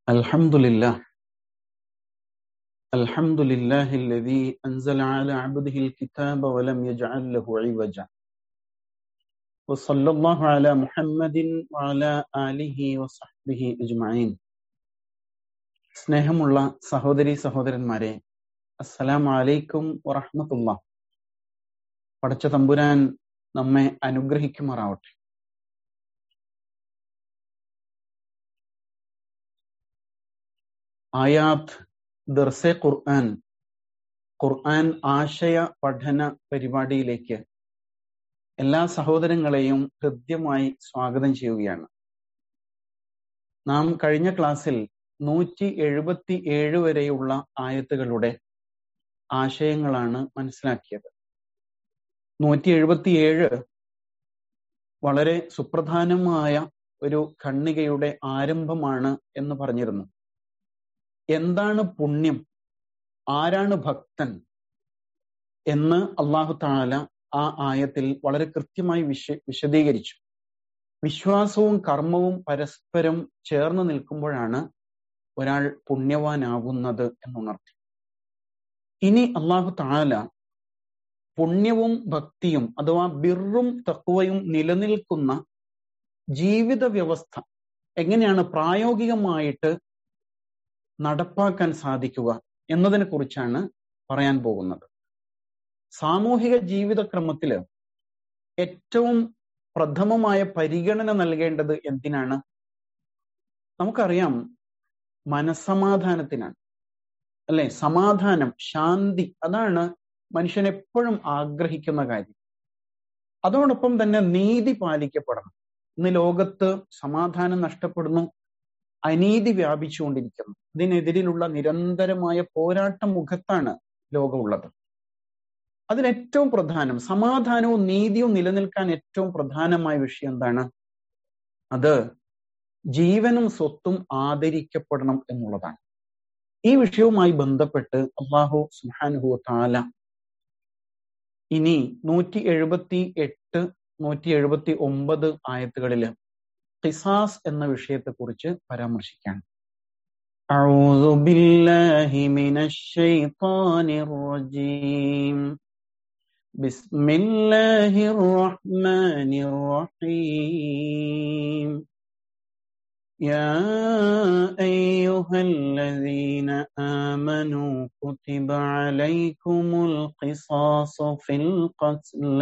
الحمد لله الحمد لله الذي أنزل على عبده الكتاب ولم يجعل له عوجا وصلى الله على محمد وعلى آله وصحبه أجمعين. സ്നേഹമുള്ള സഹോദരി സഹോദരന്മാരെ, അസ്സലാമു അലൈക്കും വറഹ്മത്തുള്ളാഹി. പടച്ച തമ്പുരാൻ നമ്മെ അനുഗ്രഹിക്കുമാറാവട്ടെ. ആയാത്ത് ദർസെ ഖുർആൻ ആശയ പഠന പരിപാടിയിലേക്ക് എല്ലാ സഹോദരങ്ങളെയും ഹൃദ്യമായി സ്വാഗതം ചെയ്യുകയാണ്. നാം കഴിഞ്ഞ ക്ലാസ്സിൽ 177 വരെയുള്ള ആയത്തുകളുടെ ആശയങ്ങളാണ് മനസ്സിലാക്കിയത്. 177 വളരെ സുപ്രധാനമായ ഒരു ഖണ്ഡികയുടെ ആരംഭമാണ് എന്ന് പറഞ്ഞിരുന്നു. എന്താണ് പുണ്യം, ആരാണ് ഭക്തൻ എന്ന് അല്ലാഹു തആല ആ ആയത്തിൽ വളരെ കൃത്യമായി വിശദീകരിച്ചു. വിശ്വാസവും കർമ്മവും പരസ്പരം ചേർന്ന് നിൽക്കുമ്പോഴാണ് ഒരാൾ പുണ്യവാനാകുന്നത് എന്നുണർത്തി. ഇനി അല്ലാഹു തആല പുണ്യവും ഭക്തിയും അഥവാ ബിർറും തഖ്വയും നിലനിൽക്കുന്ന ജീവിത വ്യവസ്ഥ എങ്ങനെയാണ് പ്രായോഗികമായിട്ട് നടപ്പാക്കാൻ സാധിക്കുക എന്നതിനെ കുറിച്ചാണ് പറയാൻ പോകുന്നത്. സാമൂഹിക ജീവിതക്രമത്തില് ഏറ്റവും പ്രഥമമായ പരിഗണന നൽകേണ്ടത് എന്തിനാണ്? നമുക്കറിയാം, മനസ്സമാധാനത്തിനാണ്, അല്ലെ? സമാധാനം, ശാന്തി, അതാണ് മനുഷ്യൻ എപ്പോഴും ആഗ്രഹിക്കുന്ന കാര്യം. അതോടൊപ്പം തന്നെ നീതി പാലിക്കപ്പെടണം. ഇന്ന് ലോകത്ത് സമാധാനം നഷ്ടപ്പെടുന്നു, അനീതി വ്യാപിച്ചുകൊണ്ടിരിക്കുന്നു. ഇതിനെതിരെയുള്ള നിരന്തരമായ പോരാട്ട മുഖത്താണ് ലോകമുള്ളത്. അതിലേറ്റവും പ്രധാനം, സമാധാനവും നീതിയും നിലനിൽക്കാൻ ഏറ്റവും പ്രധാനമായ വിഷയം എന്താണ്? അത് ജീവനും സ്വത്തും ആദരിക്കപ്പെടണം എന്നുള്ളതാണ്. ഈ വിഷയവുമായി ബന്ധപ്പെട്ട് അല്ലാഹു സുബ്ഹാനഹു വ തആല ഇനി 178, 179 ആയത്തുകളില് ഖിസാസ് എന്ന വിഷയത്തെക്കുറിച്ച് പരാമർശിക്കാൻ. അഊദു ബില്ലാഹി മിനശ് ശൈത്വാനിർ റജീം. ബിസ്മില്ലാഹിർ റഹ്മാനിർ റഹീം. യാ അയ്യുഹല്ലദീന ആമനൂ കുതിബ അലൈക്കുമുൽ ഖിസാസു ഫിൽ ഖത്ല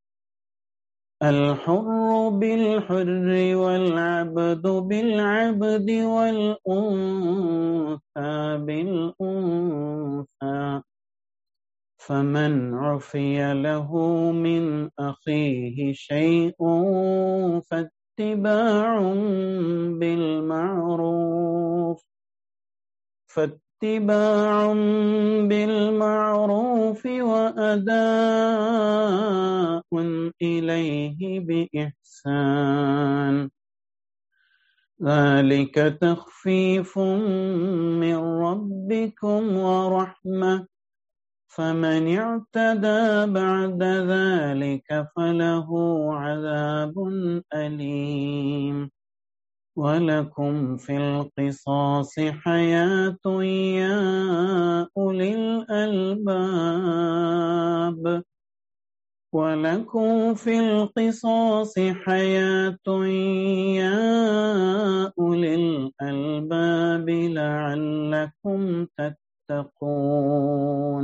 الحر بالحر والعبد بالعبد والأنثى بالأنثى فمن عفي له من أخيه شيء فاتباع بالمعروف وأداء إليه بإحسان ذلك تخفيف من ربكم ورحمة فمن اعتدى بعد ذلك فله عذاب أليم ولكم في القصاص حياة يا أولي الألباب ولكم في القصاص حياة يا أولي الألباب لعلكم تتقون.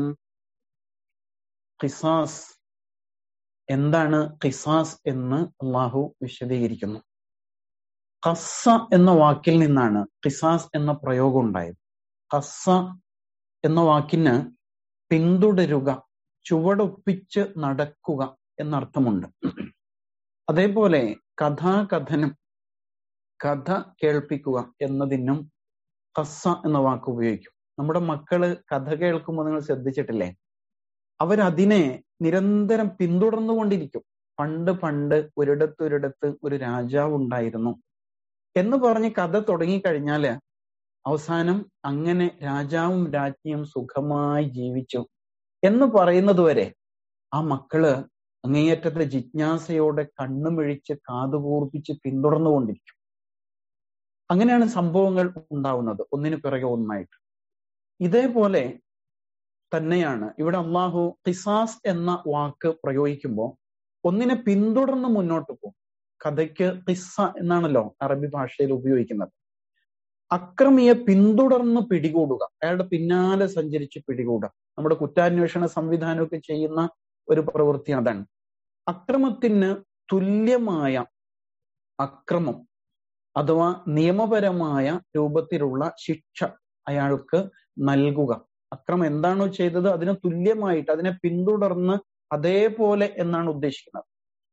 ഖിസാസ് എന്താണ്? ഖിസാസ് എന്ന് അല്ലാഹു വിശദീകരിക്കുന്നു. ഖസ്സ എന്ന വാക്കിൽ നിന്നാണ് ഖിസാസ് എന്ന പ്രയോഗം ഉണ്ടായത്. ഖസ്സ എന്ന വാക്കിന് പിന്തുടരുക, ചുവടൊപ്പിച്ച് നടക്കുക എന്നർത്ഥമുണ്ട്. അതേപോലെ കഥാകഥനം, കഥ കേൾപ്പിക്കുക എന്നതിനും ഖസ്സ എന്ന വാക്ക് ഉപയോഗിക്കും. നമ്മുടെ മക്കള് കഥ കേൾക്കുമ്പോൾ നിങ്ങൾ ശ്രദ്ധിച്ചിട്ടില്ലേ? അവരതിനെ നിരന്തരം പിന്തുടർന്നുകൊണ്ടിരിക്കും. പണ്ട് ഒരിടത്ത് ഒരു രാജാവ് ഉണ്ടായിരുന്നു എന്ന് പറഞ്ഞ് കഥ തുടങ്ങിക്കഴിഞ്ഞാല് അവസാനം അങ്ങനെ രാജാവും രാജ്ഞിയും സുഖമായി ജീവിച്ചു എന്ന് പറയുന്നത് വരെ ആ മക്കള് അങ്ങേയറ്റത്തെ ജിജ്ഞാസയോടെ കണ്ണുമിഴിച്ച് കാതുകൂർപ്പിച്ച് പിന്തുടർന്നുകൊണ്ടിരിക്കും. അങ്ങനെയാണ് സംഭവങ്ങൾ ഉണ്ടാവുന്നത്, ഒന്നിനു പിറകെ ഒന്നായിട്ട്. ഇതേപോലെ തന്നെയാണ് ഇവിടെ അള്ളാഹു ഖിസാസ് എന്ന വാക്ക് പ്രയോഗിക്കുമ്പോൾ ഒന്നിനെ പിന്തുടർന്ന് മുന്നോട്ട് പോകും. കഥയ്ക്ക് ഖിസ്സ എന്നാണല്ലോ അറബി ഭാഷയിൽ ഉപയോഗിക്കുന്നത്. അക്രമിയെ പിന്തുടർന്ന് പിടികൂടുക, അയാളുടെ പിന്നാലെ സഞ്ചരിച്ച് പിടികൂടുക. നമ്മുടെ കുറ്റാന്വേഷണ സംവിധാനമൊക്കെ ചെയ്യുന്ന ഒരു പ്രവൃത്തി അതാണ്. അക്രമത്തിന് തുല്യമായ അക്രമം അഥവാ നിയമപരമായ രൂപത്തിലുള്ള ശിക്ഷ അയാൾക്ക് നൽകുക. അക്രമം എന്താണോ ചെയ്തത് അതിന് തുല്യമായിട്ട് അതിനെ പിന്തുടർന്ന് അതേപോലെ എന്നാണ് ഉദ്ദേശിക്കുന്നത്.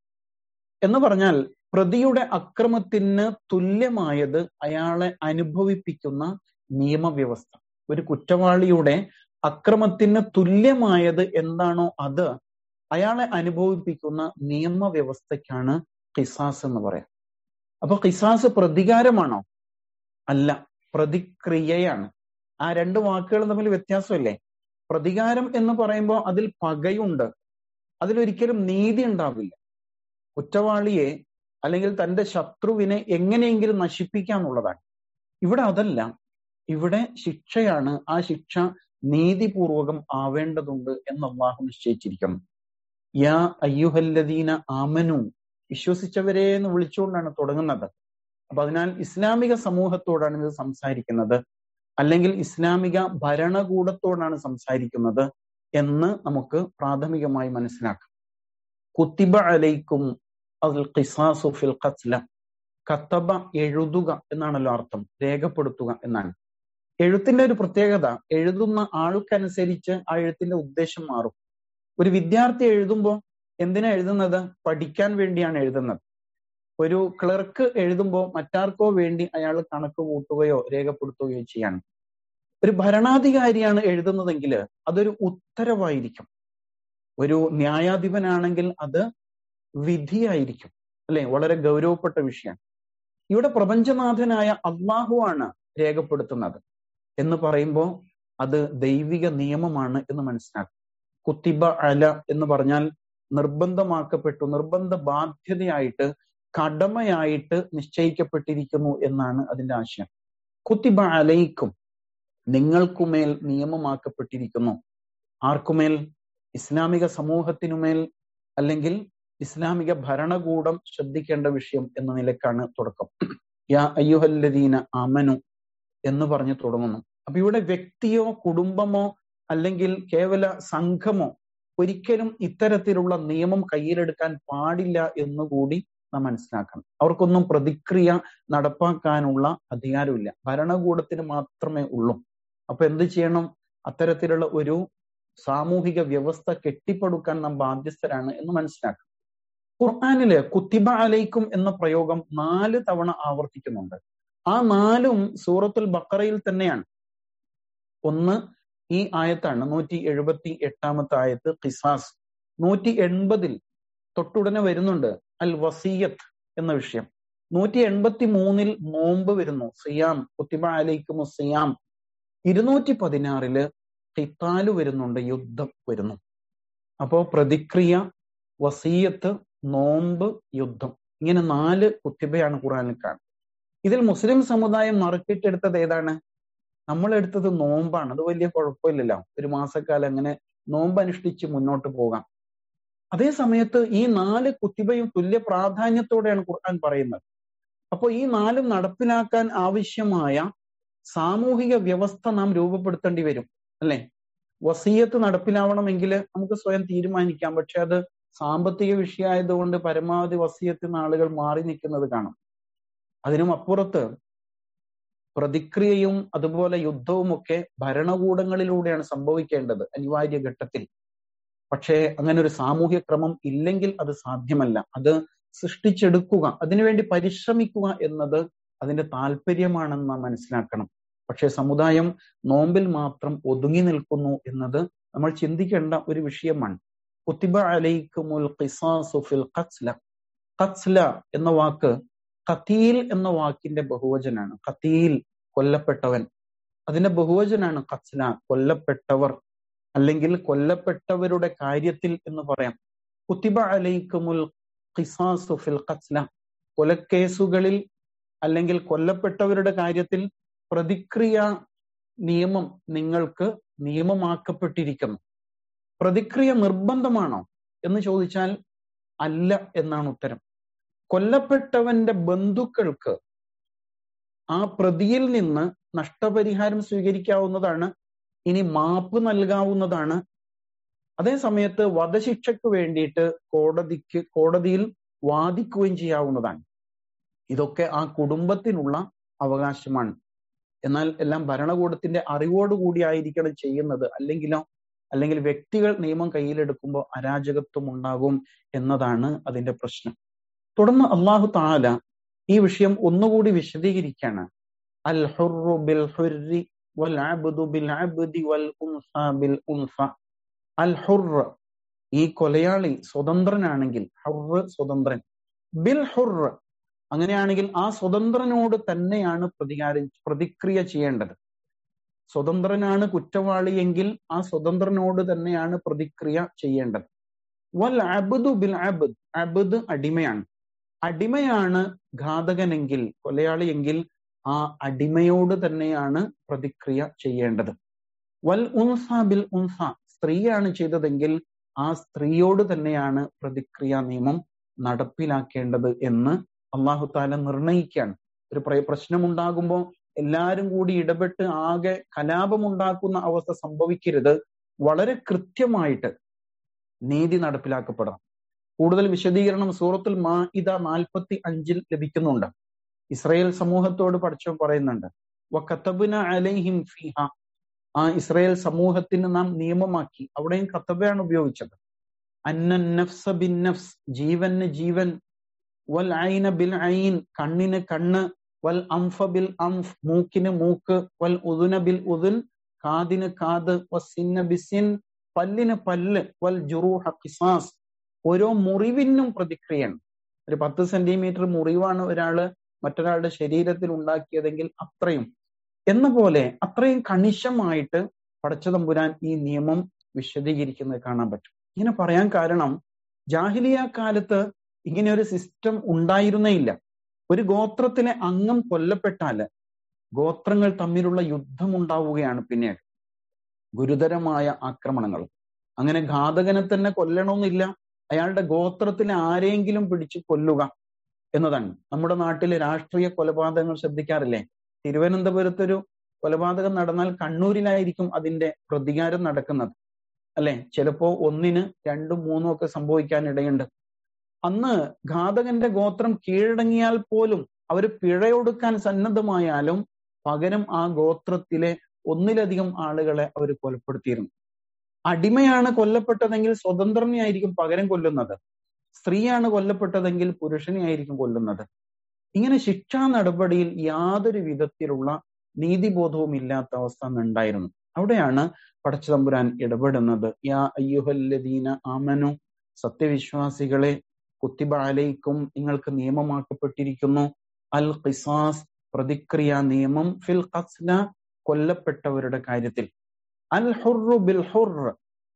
എന്ന് പറഞ്ഞാൽ പ്രതിയുടെ അക്രമത്തിന് തുല്യമായത് അയാളെ അനുഭവിപ്പിക്കുന്ന നിയമവ്യവസ്ഥ. ഒരു കുറ്റവാളിയുടെ അക്രമത്തിന് തുല്യമായത് എന്താണോ അത് അയാളെ അനുഭവിപ്പിക്കുന്ന നിയമവ്യവസ്ഥയ്ക്കാണ് ഖിസാസ് എന്ന് പറയാം. അപ്പൊ ഖിസാസ് പ്രതികാരമാണോ? അല്ല, പ്രതിക്രിയയാണ്. ആ രണ്ട് വാക്കുകൾ തമ്മിൽ വ്യത്യാസമല്ലേ? പ്രതികാരം എന്ന് പറയുമ്പോൾ അതിൽ പകയുണ്ട്, അതിലൊരിക്കലും നീതി ഉണ്ടാവില്ല. കുറ്റവാളിയെ അല്ലെങ്കിൽ തന്റെ ശത്രുവിനെ എങ്ങനെയെങ്കിലും നശിപ്പിക്കാന്നുള്ളതാണ്. ഇവിടെ അതല്ല, ഇവിടെ ശിക്ഷയാണ്. ആ ശിക്ഷ നീതിപൂർവകം ആവേണ്ടതുണ്ട് എന്ന് അല്ലാഹു നിശ്ചയിച്ചിരിക്കുന്നു. യാ അയ്യുഹല്ലദീന ആമനു, വിശ്വസിച്ചവരെ എന്ന് വിളിച്ചുകൊണ്ടാണ് തുടങ്ങുന്നത്. അപ്പൊ അതിനാൽ ഇസ്ലാമിക സമൂഹത്തോടാണ് ഇത് സംസാരിക്കുന്നത്, അല്ലെങ്കിൽ ഇസ്ലാമിക ഭരണകൂടത്തോടാണ് സംസാരിക്കുന്നത് എന്ന് നമുക്ക് പ്രാഥമികമായി മനസ്സിലാക്കാം. കുത്തിബ അലൈക്കും അൽ ഖിസാസു ഫിൽ ഖത്ല. കത്തബ എഴുതുക എന്നാണല്ലോ അർത്ഥം, രേഖപ്പെടുത്തുക എന്നാണ്. എഴുത്തിന്റെ ഒരു പ്രത്യേകത, എഴുതുന്ന ആൾക്കനുസരിച്ച് ആ എഴുത്തിന്റെ ഉദ്ദേശം മാറും. ഒരു വിദ്യാർത്ഥി എഴുതുമ്പോൾ എന്തിനാ എഴുതുന്നത്? പഠിക്കാൻ വേണ്ടിയാണ് എഴുതുന്നത്. ഒരു ക്ലർക്ക് എഴുതുമ്പോൾ മറ്റാർക്കോ വേണ്ടി അയാൾ കണക്ക് കൂട്ടുകയോ രേഖപ്പെടുത്തുകയോ ചെയ്യാണ്. ഒരു ഭരണാധികാരിയാണ് എഴുതുന്നതെങ്കിൽ അതൊരു ഉത്തരവായിരിക്കും. ഒരു ന്യായാധിപനാണെങ്കിൽ അത് വിധിയായിരിക്കും, അല്ലെ? വളരെ ഗൗരവപ്പെട്ട വിഷയമാണ്. ഇവിടെ പ്രപഞ്ചനാഥനായ അള്ളാഹുവാണ് രേഖപ്പെടുത്തുന്നത് എന്ന് പറയുമ്പോൾ അത് ദൈവിക നിയമമാണ് എന്ന് മനസ്സിലാക്കും. കുത്തിബ അല എന്ന് പറഞ്ഞാൽ നിർബന്ധമാക്കപ്പെട്ടു, നിർബന്ധ ബാധ്യതയായിട്ട്, കടമയായിട്ട് നിശ്ചയിക്കപ്പെട്ടിരിക്കുന്നു എന്നാണ് അതിന്റെ ആശയം. കുത്തിബ അലൈക്കും, നിങ്ങൾക്കുമേൽ നിയമമാക്കപ്പെട്ടിരിക്കുന്നു. ആർക്കുമേൽ? ഇസ്ലാമിക സമൂഹത്തിനുമേൽ, അല്ലെങ്കിൽ ഇസ്ലാമിക ഭരണകൂടം ശ്രദ്ധിക്കേണ്ട വിഷയം എന്ന നിലക്കാണ് തുടക്കം. യാ അയ്യുഹല്ലദീന ആമനു എന്ന് പറഞ്ഞു തുടങ്ങുന്നു. അപ്പൊ ഇവിടെ വ്യക്തിയോ കുടുംബമോ അല്ലെങ്കിൽ കേവല സംഘമോ ഒരിക്കലും ഇത്തരത്തിലുള്ള നിയമം കയ്യിലെടുക്കാൻ പാടില്ല എന്നുകൂടി നാം മനസ്സിലാക്കണം. അവർക്കൊന്നും പ്രതിക്രിയ നടപ്പാക്കാനുള്ള അധികാരമില്ല, ഭരണകൂടത്തിന് മാത്രമേ ഉള്ളൂ. അപ്പൊ എന്ത് ചെയ്യണം? അത്തരത്തിലുള്ള ഒരു സാമൂഹിക വ്യവസ്ഥ കെട്ടിപ്പടുക്കാൻ നാം ബാധ്യസ്ഥരാണ് എന്ന് മനസ്സിലാക്കണം. ഖുർആനില് കുത്തിബ അലൈക്കും എന്ന പ്രയോഗം 4 തവണ ആവർത്തിക്കുന്നുണ്ട്. ആ 4ഉം സൂറത്തുൽ ബഖറയിൽ തന്നെയാണ്. ഒന്ന് ഈ ആയത്താണ്, 178 ആയത്ത് ഖിസാസ്. 180 തൊട്ടുടനെ വരുന്നുണ്ട് അൽ വസിയത്ത് എന്ന വിഷയം. 183 നോമ്പ് വരുന്നു, സിയാം, കുത്തിബ അലൈക്കും സിയാം. 216 ഖിത്താല് വരുന്നുണ്ട്, യുദ്ധം വരുന്നു. അപ്പോ പ്രതിക്രിയ, വസീയത്ത്, നോമ്പ്, യുദ്ധം, ഇങ്ങനെ 4 കുത്തിബയാണ് ഖുർആനിൽ കാണുന്നത്. ഇതിൽ മുസ്ലിം സമുദായം നറുക്കിട്ടെടുത്തത് ഏതാണ്? നമ്മൾ എടുത്തത് നോമ്പാണ്. അത് വലിയ കുഴപ്പമില്ലല്ലോ, ഒരു മാസക്കാലം അങ്ങനെ നോമ്പ് അനുഷ്ഠിച്ച് മുന്നോട്ട് പോകാം. അതേ സമയത്ത് ഈ 4 കുത്തിബയും തുല്യ പ്രാധാന്യത്തോടെയാണ് ഖുർആൻ പറയുന്നത്. അപ്പോൾ ഈ 4ഉം നടപ്പിലാക്കാൻ ആവശ്യമായ സാമൂഹിക വ്യവസ്ഥ നാം രൂപപ്പെടുത്തേണ്ടി വരും, അല്ലെ? വസീയത്ത് നടപ്പിലാവണമെങ്കിൽ നമുക്ക് സ്വയം തീരുമാനിക്കാം, പക്ഷെ അത് സാമ്പത്തിക വിഷയമായതുകൊണ്ട് പരമാവധി വസീയത്തിന് ആളുകൾ മാറി നിൽക്കുന്നത് കാണാം. അതിനും അപ്പുറത്ത് പ്രതിക്രിയയും അതുപോലെ യുദ്ധവും ഒക്കെ ഭരണകൂടങ്ങളിലൂടെയാണ് സംഭവിക്കേണ്ടത് അനിവാര്യ ഘട്ടത്തിൽ. പക്ഷേ അങ്ങനെ ഒരു സാമൂഹ്യ ക്രമം ഇല്ലെങ്കിൽ അത് സാധ്യമല്ല. അത് സൃഷ്ടിച്ചെടുക്കുക, അതിനുവേണ്ടി പരിശ്രമിക്കുക എന്നത് അതിന്റെ താല്പര്യമാണെന്ന് നാം മനസ്സിലാക്കണം. പക്ഷെ സമുദായം നോമ്പിൽ മാത്രം ഒതുങ്ങി നിൽക്കുന്നു എന്നത് നമ്മൾ ചിന്തിക്കേണ്ട ഒരു വിഷയമാണ്. കുത്തിബ അലൈക്കുമുൽ ഖിസാസു ഫിൽ ഖത്ല. ഖത്ല എന്ന വാക്ക് ഖതീൽ എന്ന വാക്കിന്റെ ബഹുവചനാണ്. ഖതീൽ, കൊല്ലപ്പെട്ടവൻ. അതിന്റെ ബഹുവചനാണ് ഖത്ല, കൊല്ലപ്പെട്ടവർ, അല്ലെങ്കിൽ കൊല്ലപ്പെട്ടവരുടെ കാര്യത്തിൽ എന്ന് പറയാം. കുത്തിബ അലൈക്കുമുൽ ഖിസാസു ഫിൽ ഖത്ല, കൊലക്കേസുകളിൽ അല്ലെങ്കിൽ കൊല്ലപ്പെട്ടവരുടെ കാര്യത്തിൽ പ്രതിക്രിയ നിയമം നിങ്ങൾക്ക് നിയമമാക്കപ്പെട്ടിരിക്കുന്നു. പ്രതിക്രിയ നിർബന്ധമാണോ എന്ന് ചോദിച്ചാൽ അല്ല എന്നാണ് ഉത്തരം. കൊല്ലപ്പെട്ടവന്റെ ബന്ധുക്കൾക്ക് ആ പ്രതിയിൽ നിന്ന് നഷ്ടപരിഹാരം സ്വീകരിക്കാവുന്നതാണ്, ഇനി മാപ്പ് നൽകാവുന്നതാണ്. അതേ സമയത്ത് വധശിക്ഷയ്ക്ക് വേണ്ടിയിട്ട് കോടതിയിൽ വാദിക്കുകയും ചെയ്യാവുന്നതാണ്. ഇതൊക്കെ ആ കുടുംബത്തിനുള്ള അവകാശമാണ്. എന്നാൽ എല്ലാം ഭരണകൂടത്തിന്റെ അറിവോടുകൂടി ആയിരിക്കണം ചെയ്യുന്നത്. അല്ലെങ്കിൽ വ്യക്തികൾ നിയമം കയ്യിലെടുക്കുമ്പോൾ അരാജകത്വം ഉണ്ടാകും എന്നതാണ് അതിന്റെ പ്രശ്നം. തുടർന്ന് അല്ലാഹു തആല ഈ വിഷയം ഒന്നുകൂടി വിശദീകരിക്കാണ്. അൽ ഹുർറു ബിൽ ഹുർരി വൽ അബ്ദു ബിൽ അബ്ദി വൽ ഉൻസ ബിൽ ഉൻസ. അൽ ഹുർർ, ഈ കൊലയാളി സ്വതന്ത്രനാണെങ്കിൽ, ഹുർർ സ്വതന്ത്രൻ, ബിൽ ഹുർർ അങ്ങനെയാണെങ്കിൽ ആ സ്വതന്ത്രനോട് തന്നെയാണ് പ്രതിക്രിയ ചെയ്യേണ്ടത്. സ്വതന്ത്രനാണ് കുറ്റവാളിയെങ്കിൽ ആ സ്വതന്ത്രനോട് തന്നെയാണ് പ്രതിക്രിയ ചെയ്യേണ്ടത്. വൽ അബ്ദു ബിൽ അബ്ദ്, അബ്ദ് അടിമയാണ്. അടിമയാണ് ഘാതകനെങ്കിൽ, കൊലയാളിയെങ്കിൽ ആ അടിമയോട് തന്നെയാണ് പ്രതിക്രിയ ചെയ്യേണ്ടത്. വൽ ഉൻസ ബിൽ ഉൻസ, സ്ത്രീയാണ് ചെയ്തതെങ്കിൽ ആ സ്ത്രീയോട് തന്നെയാണ് പ്രതിക്രിയ നിയമം നടപ്പിലാക്കേണ്ടത് എന്ന് അല്ലാഹു തആല നിർണയിക്കുകയാണ്. ഒരു പ്രശ്നമുണ്ടാകുമ്പോൾ എല്ലാവരും കൂടി ഇടപെട്ട് ആകെ കലാപമുണ്ടാക്കുന്ന അവസ്ഥ സംഭവിക്കരുത്. വളരെ കൃത്യമായിട്ട് നീതി നടപ്പിലാക്കപ്പെടണം. കൂടുതൽ വിശദീകരണം സൂറത്തുൽ മാഇദ 45 ലഭിക്കുന്നുണ്ട്. ഇസ്രായേൽ സമൂഹത്തോട് പടച്ചവൻ പറയുന്നുണ്ട്, വകതബ്ന അലൈഹിം ഫീഹ, ആ ഇസ്രായേൽ സമൂഹത്തിന് നാം നിയമമാക്കി. അവിടെയും കതബയാണ് ഉപയോഗിച്ചത്. അന്നൻ നഫ്സ ബിൻ നഫ്സ്, ജീവന് ജീവൻ, വൽ ഐന ബിൽ ഐൻ, കണ്ണിന് കണ്ണ്, വൽ അംഫ ബിൽ അംഫ്, മൂക്കിന് മൂക്ക്, വൽ ഉദുന ബിൽ ഉദുൻ, കാതിന് കാത്, വസ്സിന്ന ബിസിൻ, പല്ലിന് പല്ല്, വൽ ജുറൂഹ ഖിസാസ്, ഓരോ മുറിവിനും പ്രതിക്രിയയാണ്. ഒരു 10 സെന്റിമീറ്റർ മുറിവാണ് മറ്റൊരാളുടെ ശരീരത്തിൽ ഉണ്ടാക്കിയതെങ്കിൽ അത്രയും എന്ന പോലെ അത്രയും കണിശമായിട്ട് പടച്ചതമ്പുരാൻ ഈ നിയമം വിശദീകരിക്കുന്നത് കാണാൻ പറ്റും. ഇങ്ങനെ പറയാൻ കാരണം, ജാഹിലിയ കാലത്ത് ഇങ്ങനെ ഒരു സിസ്റ്റം ഉണ്ടായിരുന്നേ ഇല്ല. ഒരു ഗോത്രത്തിലെ അംഗം കൊല്ലപ്പെട്ടാല് ഗോത്രങ്ങൾ തമ്മിലുള്ള യുദ്ധം ഉണ്ടാവുകയാണ്. പിന്നീട് ഗുരുതരമായ ആക്രമണങ്ങൾ. അങ്ങനെ ഘാതകനെ തന്നെ കൊല്ലണമെന്നില്ല, അയാളുടെ ഗോത്രത്തിലെ ആരെങ്കിലും പിടിച്ച് കൊല്ലുക എന്നതാണ്. നമ്മുടെ നാട്ടിലെ രാഷ്ട്രീയ കൊലപാതകങ്ങൾ ശ്രദ്ധിക്കാറില്ലേ? തിരുവനന്തപുരത്തൊരു കൊലപാതകം നടന്നാൽ കണ്ണൂരിലായിരിക്കും അതിന്റെ പ്രതികാരം നടക്കുന്നത്, അല്ലെ? ചിലപ്പോ 1, 2, 3 ഒക്കെ സംഭവിക്കാൻ ഇടയുണ്ട്. അന്ന് ഘാതകന്റെ ഗോത്രം കീഴടങ്ങിയാൽ പോലും അവർ പിഴയൊടുക്കാൻ സന്നദ്ധമായാലും പകരം ആ ഗോത്രത്തിലെ 1-ലധികം ആളുകളെ അവർ കൊലപ്പെടുത്തിയിരുന്നു. അടിമയാണ് കൊല്ലപ്പെട്ടതെങ്കിൽ സ്വതന്ത്രനെ ആയിരിക്കും പകരം കൊല്ലുന്നത്. സ്ത്രീയാണ് കൊല്ലപ്പെട്ടതെങ്കിൽ പുരുഷനെ ആയിരിക്കും കൊല്ലുന്നത്. ഇങ്ങനെ ശിക്ഷാ നടപടിയിൽ യാതൊരു വിധത്തിലുള്ള നീതിബോധവും ഇല്ലാത്ത അവസ്ഥ ഉണ്ടായിരുന്നു. അവിടെയാണ് പടച്ചതമ്പുരാൻ ഇടപെടുന്നത്. യാ അയ്യുഹല്ലദീന ആമനു, സത്യവിശ്വാസികളെ, കുത്തിബ അലൈക്കും, നിങ്ങൾക്ക് നിയമമാക്കപ്പെട്ടിരിക്കുന്നു, അൽ ഖിസാസ്, പ്രതിക്രിയ നിയമം, ഫിൽ ഖസ്ല, കൊല്ലപ്പെട്ടവരുടെ കാര്യത്തിൽ. അൽ ഹുർറു ബിൽ ഹുർർ,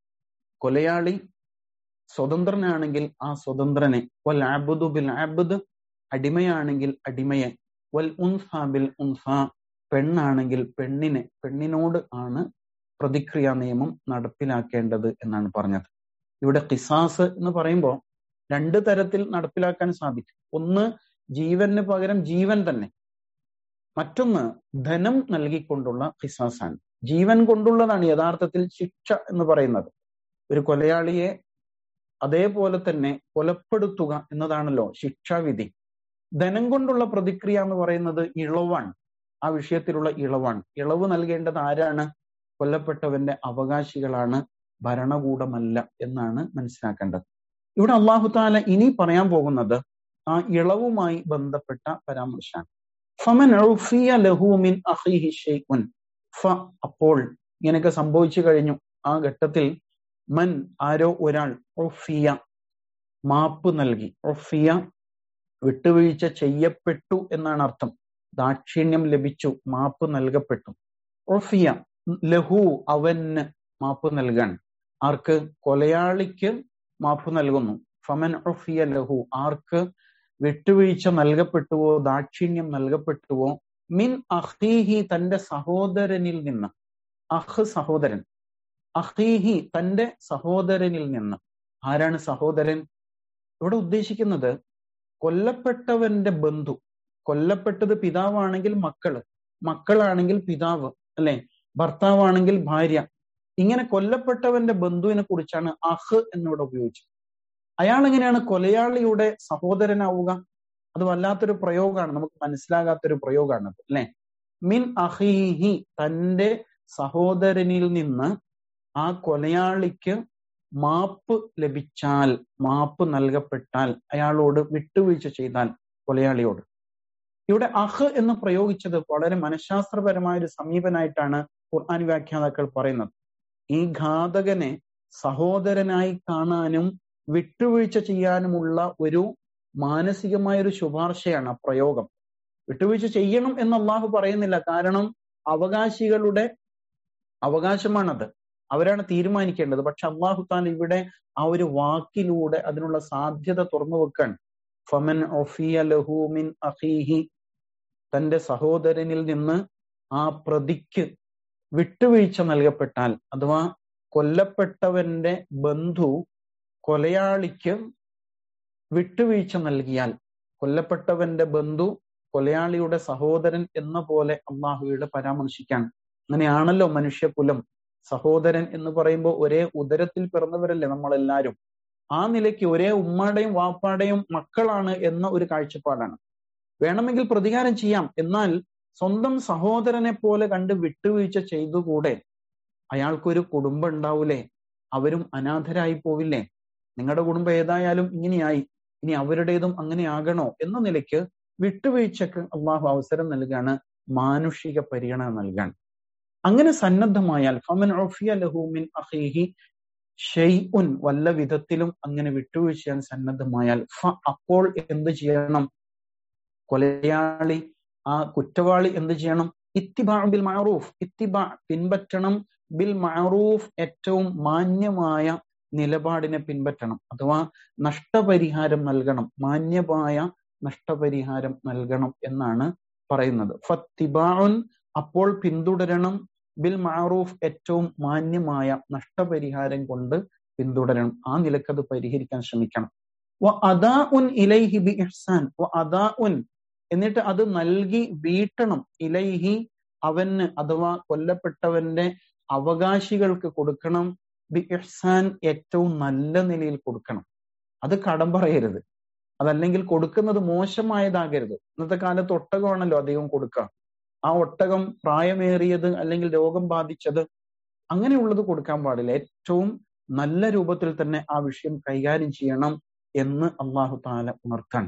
കൊലയാളി സ്വതന്ത്രനാണെങ്കിൽ ആ സ്വതന്ത്രനെ, വൽ അബ്ദു ബിൽ അബ്ദ്, അടിമയാണെങ്കിൽ അടിമയെ, വൽ ഉൻസ ബിൽ ഉൻസ, പെണ്ണാണെങ്കിൽ പെണ്ണിനോട് ആണ് പ്രതിക്രിയ നിയമം നടപ്പിലാക്കേണ്ടത് എന്നാണ് പറഞ്ഞത്. ഇവിടെ ഖിസാസ് എന്ന് പറയുമ്പോൾ 2 തരത്തിൽ നടപ്പിലാക്കാൻ സാധിക്കും. ഒന്ന്, ജീവന് പകരം ജീവൻ തന്നെ. മറ്റൊന്ന് ധനം നൽകിക്കൊണ്ടുള്ള ഖിസാസാണ്. ജീവൻ കൊണ്ടുള്ളതാണ് യഥാർത്ഥത്തിൽ ശിക്ഷ എന്ന് പറയുന്നത്. ഒരു കൊലയാളിയെ അതേപോലെ തന്നെ കൊലപ്പെടുത്തുക എന്നതാണല്ലോ ശിക്ഷാവിധി. ധനം കൊണ്ടുള്ള പ്രതിക്രിയ എന്ന് പറയുന്നത് ഇളവാണ്. ആ വിഷയത്തിലുള്ള ഇളവാണ്. ഇളവ് നൽകേണ്ടത് ആരാണ്? കൊല്ലപ്പെട്ടവന്റെ അവകാശികളാണ്, ഭരണകൂടമല്ല എന്നാണ് മനസ്സിലാക്കേണ്ടത്. ഇവിടെ അല്ലാഹു തആല ഇനി പറയാൻ പോകുന്നത് ആ ഇളവുമായി ബന്ധപ്പെട്ട പരാമർശമാണ്. ഫമൻ ഉഫിയ ലഹു മിൻ അഖീഹി ഷൈഉൻ, അപ്പോൾ ഇങ്ങനെയൊക്കെ സംഭവിച്ചു കഴിഞ്ഞു. ആ ഘട്ടത്തിൽ മൻ, ആരോ ഒരാൾ, ഉഫിയ, മാപ്പ് നൽകി. ഉഫിയ, വിട്ടുവീഴ്ച ചെയ്യപ്പെട്ടു എന്നാണ് അർത്ഥം. ദാക്ഷിണ്യം ലഭിച്ചു, മാപ്പ് നൽകപ്പെട്ടു. ഉഫിയ ലഹു, അവന് മാപ്പ് നൽകാൻ. ആർക്ക്? കൊലയാളിക്ക് മാപ്പ് നൽകുന്നു. ഫമൻ ഉഫിയ ലഹു, ആർക്ക്? വിട്ടുവീഴ്ച നൽകപ്പെട്ടുവോ, ദാക്ഷിണ്യം നൽകപ്പെട്ടുവോ, മിൻ അഖീഹി തന്റെ സഹോദരനിൽ നിന്ന്. അഹ് സഹോദരൻ, അഖീഹി തന്റെ സഹോദരനിൽ നിന്ന്. ആരാണ് സഹോദരൻ? ഇവിടെ ഉദ്ദേശിക്കുന്നത് കൊല്ലപ്പെട്ടവന്റെ ബന്ധു. കൊല്ലപ്പെട്ടത് പിതാവാണെങ്കിൽ മക്കള്, മക്കളാണെങ്കിൽ പിതാവ്, അല്ലെ, ഭർത്താവാണെങ്കിൽ ഭാര്യ. ഇങ്ങനെ കൊല്ലപ്പെട്ടവന്റെ ബന്ധുവിനെ കുറിച്ചാണ് അഹ് എന്നിവിടെ ഉപയോഗിച്ചത്. അയാൾ എങ്ങനെയാണ് കൊലയാളിയുടെ സഹോദരനാവുക? അത് വല്ലാത്തൊരു പ്രയോഗമാണ്, നമുക്ക് മനസ്സിലാകാത്തൊരു പ്രയോഗമാണ് അത്, അല്ലെ. മിൻ അഖീഹി തന്റെ സഹോദരനിൽ നിന്ന് ആ കൊലയാളിക്ക് മാപ്പ് ലഭിച്ചാൽ, മാപ്പ് നൽകപ്പെട്ടാൽ, അയാളോട് വിട്ടുവീഴ്ച ചെയ്താൽ കൊലയാളിയോട്. ഇവിടെ അഹ് എന്ന് പ്രയോഗിച്ചത് വളരെ മനഃശാസ്ത്രപരമായ ഒരു സമീപനായിട്ടാണ് ഖുർആൻ വ്യാഖ്യാതാക്കൾ പറയുന്നത്. ഈ ഘാതകനെ സഹോദരനായി കാണാനും വിട്ടുവീഴ്ച ചെയ്യാനുമുള്ള ഒരു മാനസികമായ ഒരു ശുപാർശയാണ് ആ പ്രയോഗം. വിട്ടുവീഴ്ച ചെയ്യണം എന്ന് അള്ളാഹു പറയുന്നില്ല, കാരണം അവകാശികളുടെ അവകാശമാണത്, അവരാണ് തീരുമാനിക്കേണ്ടത്. പക്ഷെ അള്ളാഹു താൻ ഇവിടെ ആ ഒരു വാക്കിലൂടെ അതിനുള്ള സാധ്യത തുറന്നു വെക്കാൻ. ഫമൻ ഉഫിയ ലഹു മിൻ അഖീഹി തന്റെ സഹോദരനിൽ നിന്ന് ആ പ്രതിക്ക് വിട്ടുവീഴ്ച നൽകപ്പെട്ടാൽ, അഥവാ കൊല്ലപ്പെട്ടവന്റെ ബന്ധു കൊലയാളിക്ക് വിട്ടുവീഴ്ച നൽകിയാൽ, കൊല്ലപ്പെട്ടവന്റെ ബന്ധു കൊലയാളിയുടെ സഹോദരൻ എന്ന പോലെ അള്ളാഹുവിടെ പരാമർശിക്കാൻ. അങ്ങനെയാണല്ലോ മനുഷ്യകുലം. സഹോദരൻ എന്ന് പറയുമ്പോൾ ഒരേ ഉദരത്തിൽ പിറന്നവരല്ലേ നമ്മളെല്ലാരും. ആ നിലയ്ക്ക് ഒരേ ഉമ്മയുടെയും വാപ്പാടെയും മക്കളാണ് എന്ന ഒരു കാഴ്ചപ്പാടാണ്. വേണമെങ്കിൽ പ്രതികാരം ചെയ്യാം, എന്നാൽ സ്വന്തം സഹോദരനെ പോലെ കണ്ട് വിട്ടുവീഴ്ച ചെയ്തുകൂടെ? അയാൾക്കൊരു കുടുംബം ഉണ്ടാവൂലേ? അവരും അനാഥരായി പോവില്ലേ? നിങ്ങളുടെ കുടുംബം ഏതായാലും ഇങ്ങനെയായി, ഇനി അവരുടേതും അങ്ങനെ ആകണോ എന്ന നിലയ്ക്ക് വിട്ടുവീഴ്ചക്ക് അള്ളാഹു അവസരം നൽകാണ്, മാനുഷിക പരിഗണന നൽകാൻ. അങ്ങനെ സന്നദ്ധമായാൽ ഫമൻ ഉഫിയ ലഹു മിൻ അഖീഹി ഷൈഉൻ, വല്ല വിധത്തിലും അങ്ങനെ വിട്ടുവീഴ്ച ചെയ്യാൻ സന്നദ്ധമായാൽ അപ്പോൾ എന്ത് ചെയ്യണം? കൊലയാളി, ആ കുറ്റവാളി എന്ത് ചെയ്യണം? ഇത്തിബാ ബിൽ മഅറൂഫ്, ഇത്തിബാ പിൻപറ്റണം, ബിൽ മഅറൂഫ് ഏറ്റവും മാന്യമായ നിലപാടിനെ പിൻപറ്റണം, അഥവാ നഷ്ടപരിഹാരം നൽകണം, മാന്യമായ നഷ്ടപരിഹാരം നൽകണം എന്നാണ് പറയുന്നത്. ഫത്തിബാഉൻ അപ്പോൾ പിന്തുടരണം, ബിൽ മഅറൂഫ് ഏറ്റവും മാന്യമായ നഷ്ടപരിഹാരം കൊണ്ട് പിന്തുടരണം, ആ നിലക്കത് പരിഹരിക്കാൻ ശ്രമിക്കണം. വ അദാഉൻ ഇലൈഹി ബി ഇഹ്സാൻ, വ അദാഉൻ എന്നിട്ട് അത് നൽകി വീട്ടണം, ഇലൈഹി അവന് അഥവാ കൊല്ലപ്പെട്ടവന്റെ അവകാശികൾക്ക് കൊടുക്കണം, ബി ഇഹ്സാൻ ഏറ്റവും നല്ല നിലയിൽ കൊടുക്കണം. അത് കടം പറയരുത്, അതല്ലെങ്കിൽ കൊടുക്കുന്നത് മോശമായതാകരുത്. ഇന്നത്തെ കാലത്ത് ഒട്ടകമാണല്ലോ അധികം കൊടുക്കുക. ആ ഒട്ടകം പ്രായമേറിയത് അല്ലെങ്കിൽ രോഗം ബാധിച്ചത് അങ്ങനെയുള്ളത് കൊടുക്കാൻ പാടില്ല. ഏറ്റവും നല്ല രൂപത്തിൽ തന്നെ ആ വിഷയം കൈകാര്യം ചെയ്യണം എന്ന് അള്ളാഹു തആല ഉണർത്താൻ.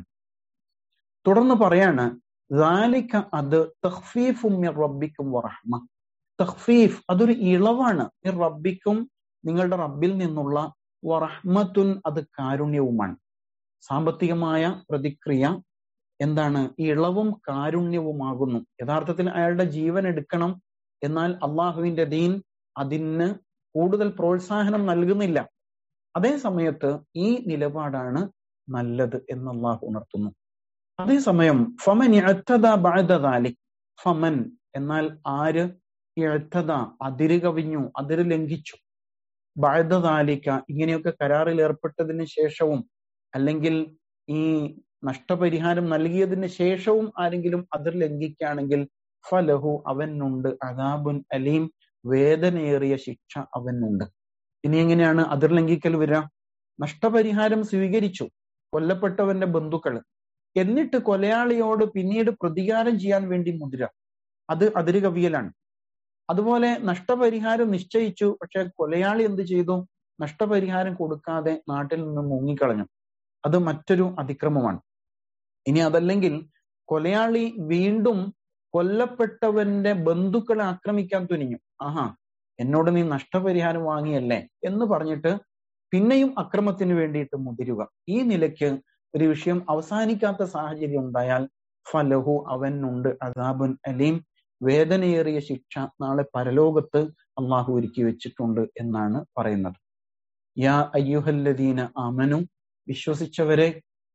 തുടർന്ന് പറയാണ് ദാലിക, അത് തഖ്ഫീഫും മിർ റബ്ബിക്കും വറഹ്മ. തഖ്ഫീഫ് അതൊരു ഇളവാണ്, മിർ റബ്ബിക്കും നിങ്ങളുടെ റബ്ബിൽ നിന്നുള്ള, വറഹ്മത്തുൻ അത് കാരുണ്യവുമാണ്. സാമ്പത്തികമായ പ്രതിക്രിയ എന്താണ്? ഇളവും കാരുണ്യവുമാകുന്നു. യഥാർത്ഥത്തിൽ അയാളുടെ ജീവൻ എടുക്കണം, എന്നാൽ അള്ളാഹുവിന്റെ ദീൻ അതിന് കൂടുതൽ പ്രോത്സാഹനം നൽകുന്നില്ല. അതേ സമയത്ത് ഈ നിലപാടാണ് നല്ലത് എന്ന് അള്ളാഹു ഉണർത്തുന്നു. അതേസമയം ഫമൻ ഇഅ്തദാ ബഅദ ദാലിക്, ഫമൻ എന്നാൽ ആര്, ഇഅ്തദാ അതിര് കവിഞ്ഞു, അതിര് ലംഘിച്ചു, ബഅദ ദാലിക ഇങ്ങനെയൊക്കെ കരാറിൽ ഏർപ്പെട്ടതിന് ശേഷവും, അല്ലെങ്കിൽ ഈ നഷ്ടപരിഹാരം നൽകിയതിന് ശേഷവും ആരെങ്കിലും അതിർ ലംഘിക്കുകയാണെങ്കിൽ ഫലഹു അവനുണ്ട് അദാബുൻ അലീം വേദനയേറിയ ശിക്ഷ അവനുണ്ട്. ഇനി എങ്ങനെയാണ് അതിർ ലംഘിക്കൽ വരിക? നഷ്ടപരിഹാരം സ്വീകരിച്ചു കൊല്ലപ്പെട്ടവന്റെ ബന്ധുക്കള്, എന്നിട്ട് കൊലയാളിയോട് പിന്നീട് പ്രതികാരം ചെയ്യാൻ വേണ്ടി മുതിര, അത് അതിര് കവിയലാണ്. അതുപോലെ നഷ്ടപരിഹാരം നിശ്ചയിച്ചു, പക്ഷെ കൊലയാളി എന്ത് ചെയ്തു? നഷ്ടപരിഹാരം കൊടുക്കാതെ നാട്ടിൽ നിന്ന് മുങ്ങിക്കളഞ്ഞു, അത് മറ്റൊരു അതിക്രമമാണ്. ഇനി അതല്ലെങ്കിൽ കൊലയാളി വീണ്ടും കൊല്ലപ്പെട്ടവന്റെ ബന്ധുക്കളെ ആക്രമിക്കാൻ തുനിഞ്ഞു, ആഹാ എന്നോട് നീ നഷ്ടപരിഹാരം വാങ്ങിയല്ലേ എന്ന് പറഞ്ഞിട്ട് പിന്നെയും അക്രമത്തിന് വേണ്ടിയിട്ട് മുതിരുക. ഈ നിലയ്ക്ക് ഒരു വിഷയം അവസാനിക്കാത്ത സാഹചര്യം ഉണ്ടായാൽ ഫലഹു അവനുണ്ട് അദാബുൻ അലീം വേദനയേറിയ ശിക്ഷ നാളെ പരലോകത്ത് അള്ളാഹു ഒരുക്കി വെച്ചിട്ടുണ്ട് എന്നാണ് പറയുന്നത്. യാ അയ്യുഹല്ലദീന ആമനു വിശ്വസിച്ചവരെ,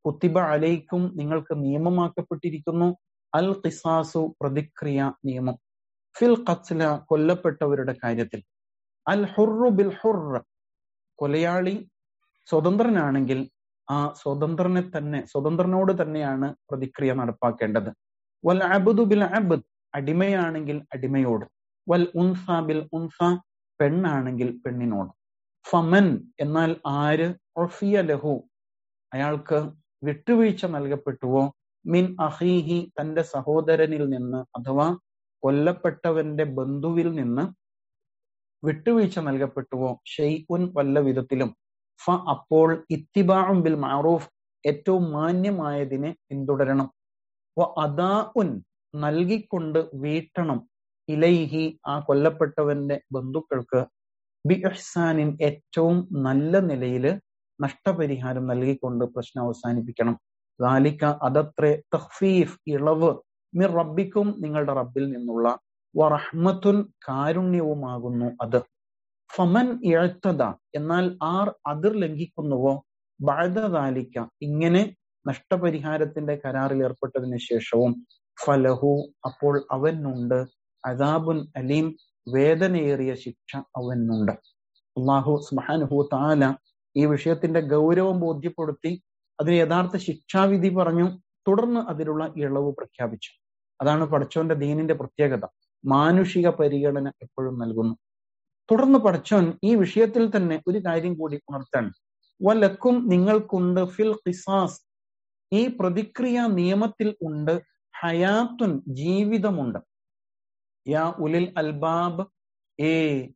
കുത്തിബ അലൈക്കും നിങ്ങൾക്ക് നിയമമാക്കപ്പെട്ടിരിക്കുന്നു അൽ ഖിസാസു പ്രതിക്രിയ നിയമം ഫിൽ ഖത്ല കൊല്ലപ്പെട്ടവരുടെ കാര്യത്തിൽ അൽ ഹുർറു ബിൽ ഹുർർ കൊലയാളി സ്വതന്ത്രനാണെങ്കിൽ ആ സ്വതന്ത്രനോട് തന്നെയാണ് പ്രതിക്രിയ നടപ്പാക്കേണ്ടത്. വൽ അബ്ദു ബിൽ അബ്ദ് അടിമയാണെങ്കിൽ അടിമയോട്. വൽ ഉൻസ ബിൽ ഉൻസ പെണ്ണാണെങ്കിൽ പെണ്ണിനോട്. ഫമൻ എന്നാൽ ആര് ഉഫിയ ലഹു അയാൾക്ക് വിട്ടുവീഴ്ച നൽകപ്പെട്ടുവോ മിൻ അഖീഹി തന്റെ സഹോദരനിൽ നിന്ന് അഥവാ കൊല്ലപ്പെട്ടവന്റെ ബന്ധുവിൽ നിന്ന് വിട്ടുവീഴ്ച നൽകപ്പെട്ടുവോ ഷൈഉൻ വല്ല വിധത്തിലും ഫ അപ്പോൾ ഇത്തിബാഉൻ ബിൽ മഅറൂഫ് ഏറ്റവും മാന്യമായതിനെ പിന്തുടരണം. വ അദാഉൻ നൽകിക്കൊണ്ട് വീട്ടണം ഇലൈഹി ആ കൊല്ലപ്പെട്ടവന്റെ ബന്ധുക്കൾക്ക് ബി ഇഹ്സാനിൻ ഏറ്റവും നല്ല നിലയിൽ നഷ്ടപരിഹാരം നൽകിക്കൊണ്ട് പ്രശ്നം അവസാനിപ്പിക്കണം. ദാലിക അതത്രേ തഖ്ഫീഫ് ഇളവ് മിർ റബ്ബിക്കും നിങ്ങളുടെ റബ്ബിൽ നിന്നുള്ള വറഹ്മത്തുൻ കാരുണ്യവുമാകുന്നു അത്. ഫമൻ ഇഅ്തദ എന്നാൽ ആർ അതിർ ലംഘിക്കുന്നുവോ ബഅദ ദാലിക ഇങ്ങനെ നഷ്ടപരിഹാരത്തിന്റെ കരാറിൽ ഏർപ്പെട്ടതിന് ശേഷവും ഫലഹു അപ്പോൾ അവനുണ്ട് അദാബുൻ അലീം വേദനയേറിയ ശിക്ഷ അവനുണ്ട്. അല്ലാഹു സുബ്ഹാനഹു തആല ഈ വിഷയത്തിന്റെ ഗൗരവം ബോധ്യപ്പെടുത്തി അതിന് യഥാർത്ഥ ശിക്ഷാവിധി പറഞ്ഞു. തുടർന്ന് അതിലുള്ള ഇളവ് പ്രഖ്യാപിച്ചു. അതാണ് പടച്ചോന്റെ ദീനിന്റെ പ്രത്യേകത. മാനുഷിക പരിഗണന എപ്പോഴും നൽകുന്നു. തുടർന്ന് പടച്ചോൻ ഈ വിഷയത്തിൽ തന്നെ ഒരു കാര്യം കൂടി ഉണർത്താൻ വലക്കും നിങ്ങൾക്കുണ്ട് ഫിൽ ഖിസാസ് ഈ പ്രതിക്രിയ നിയമത്തിൽ ഉണ്ട് ഹയാത്തുൻ ജീവിതമുണ്ട്. യാ ഉലിൽ അൽബാബ് ഏ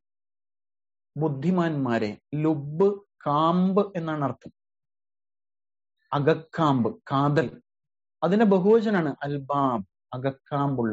ബുദ്ധിമാന്മാരെ. ലുബ് കാമ്പ് എന്നാണ് അർത്ഥം. അകക്കാമ്പ് കാതൽ അതിന്റെ ബഹുവചനാണ് അൽബാബ് അകക്കാമ്പുള്ള.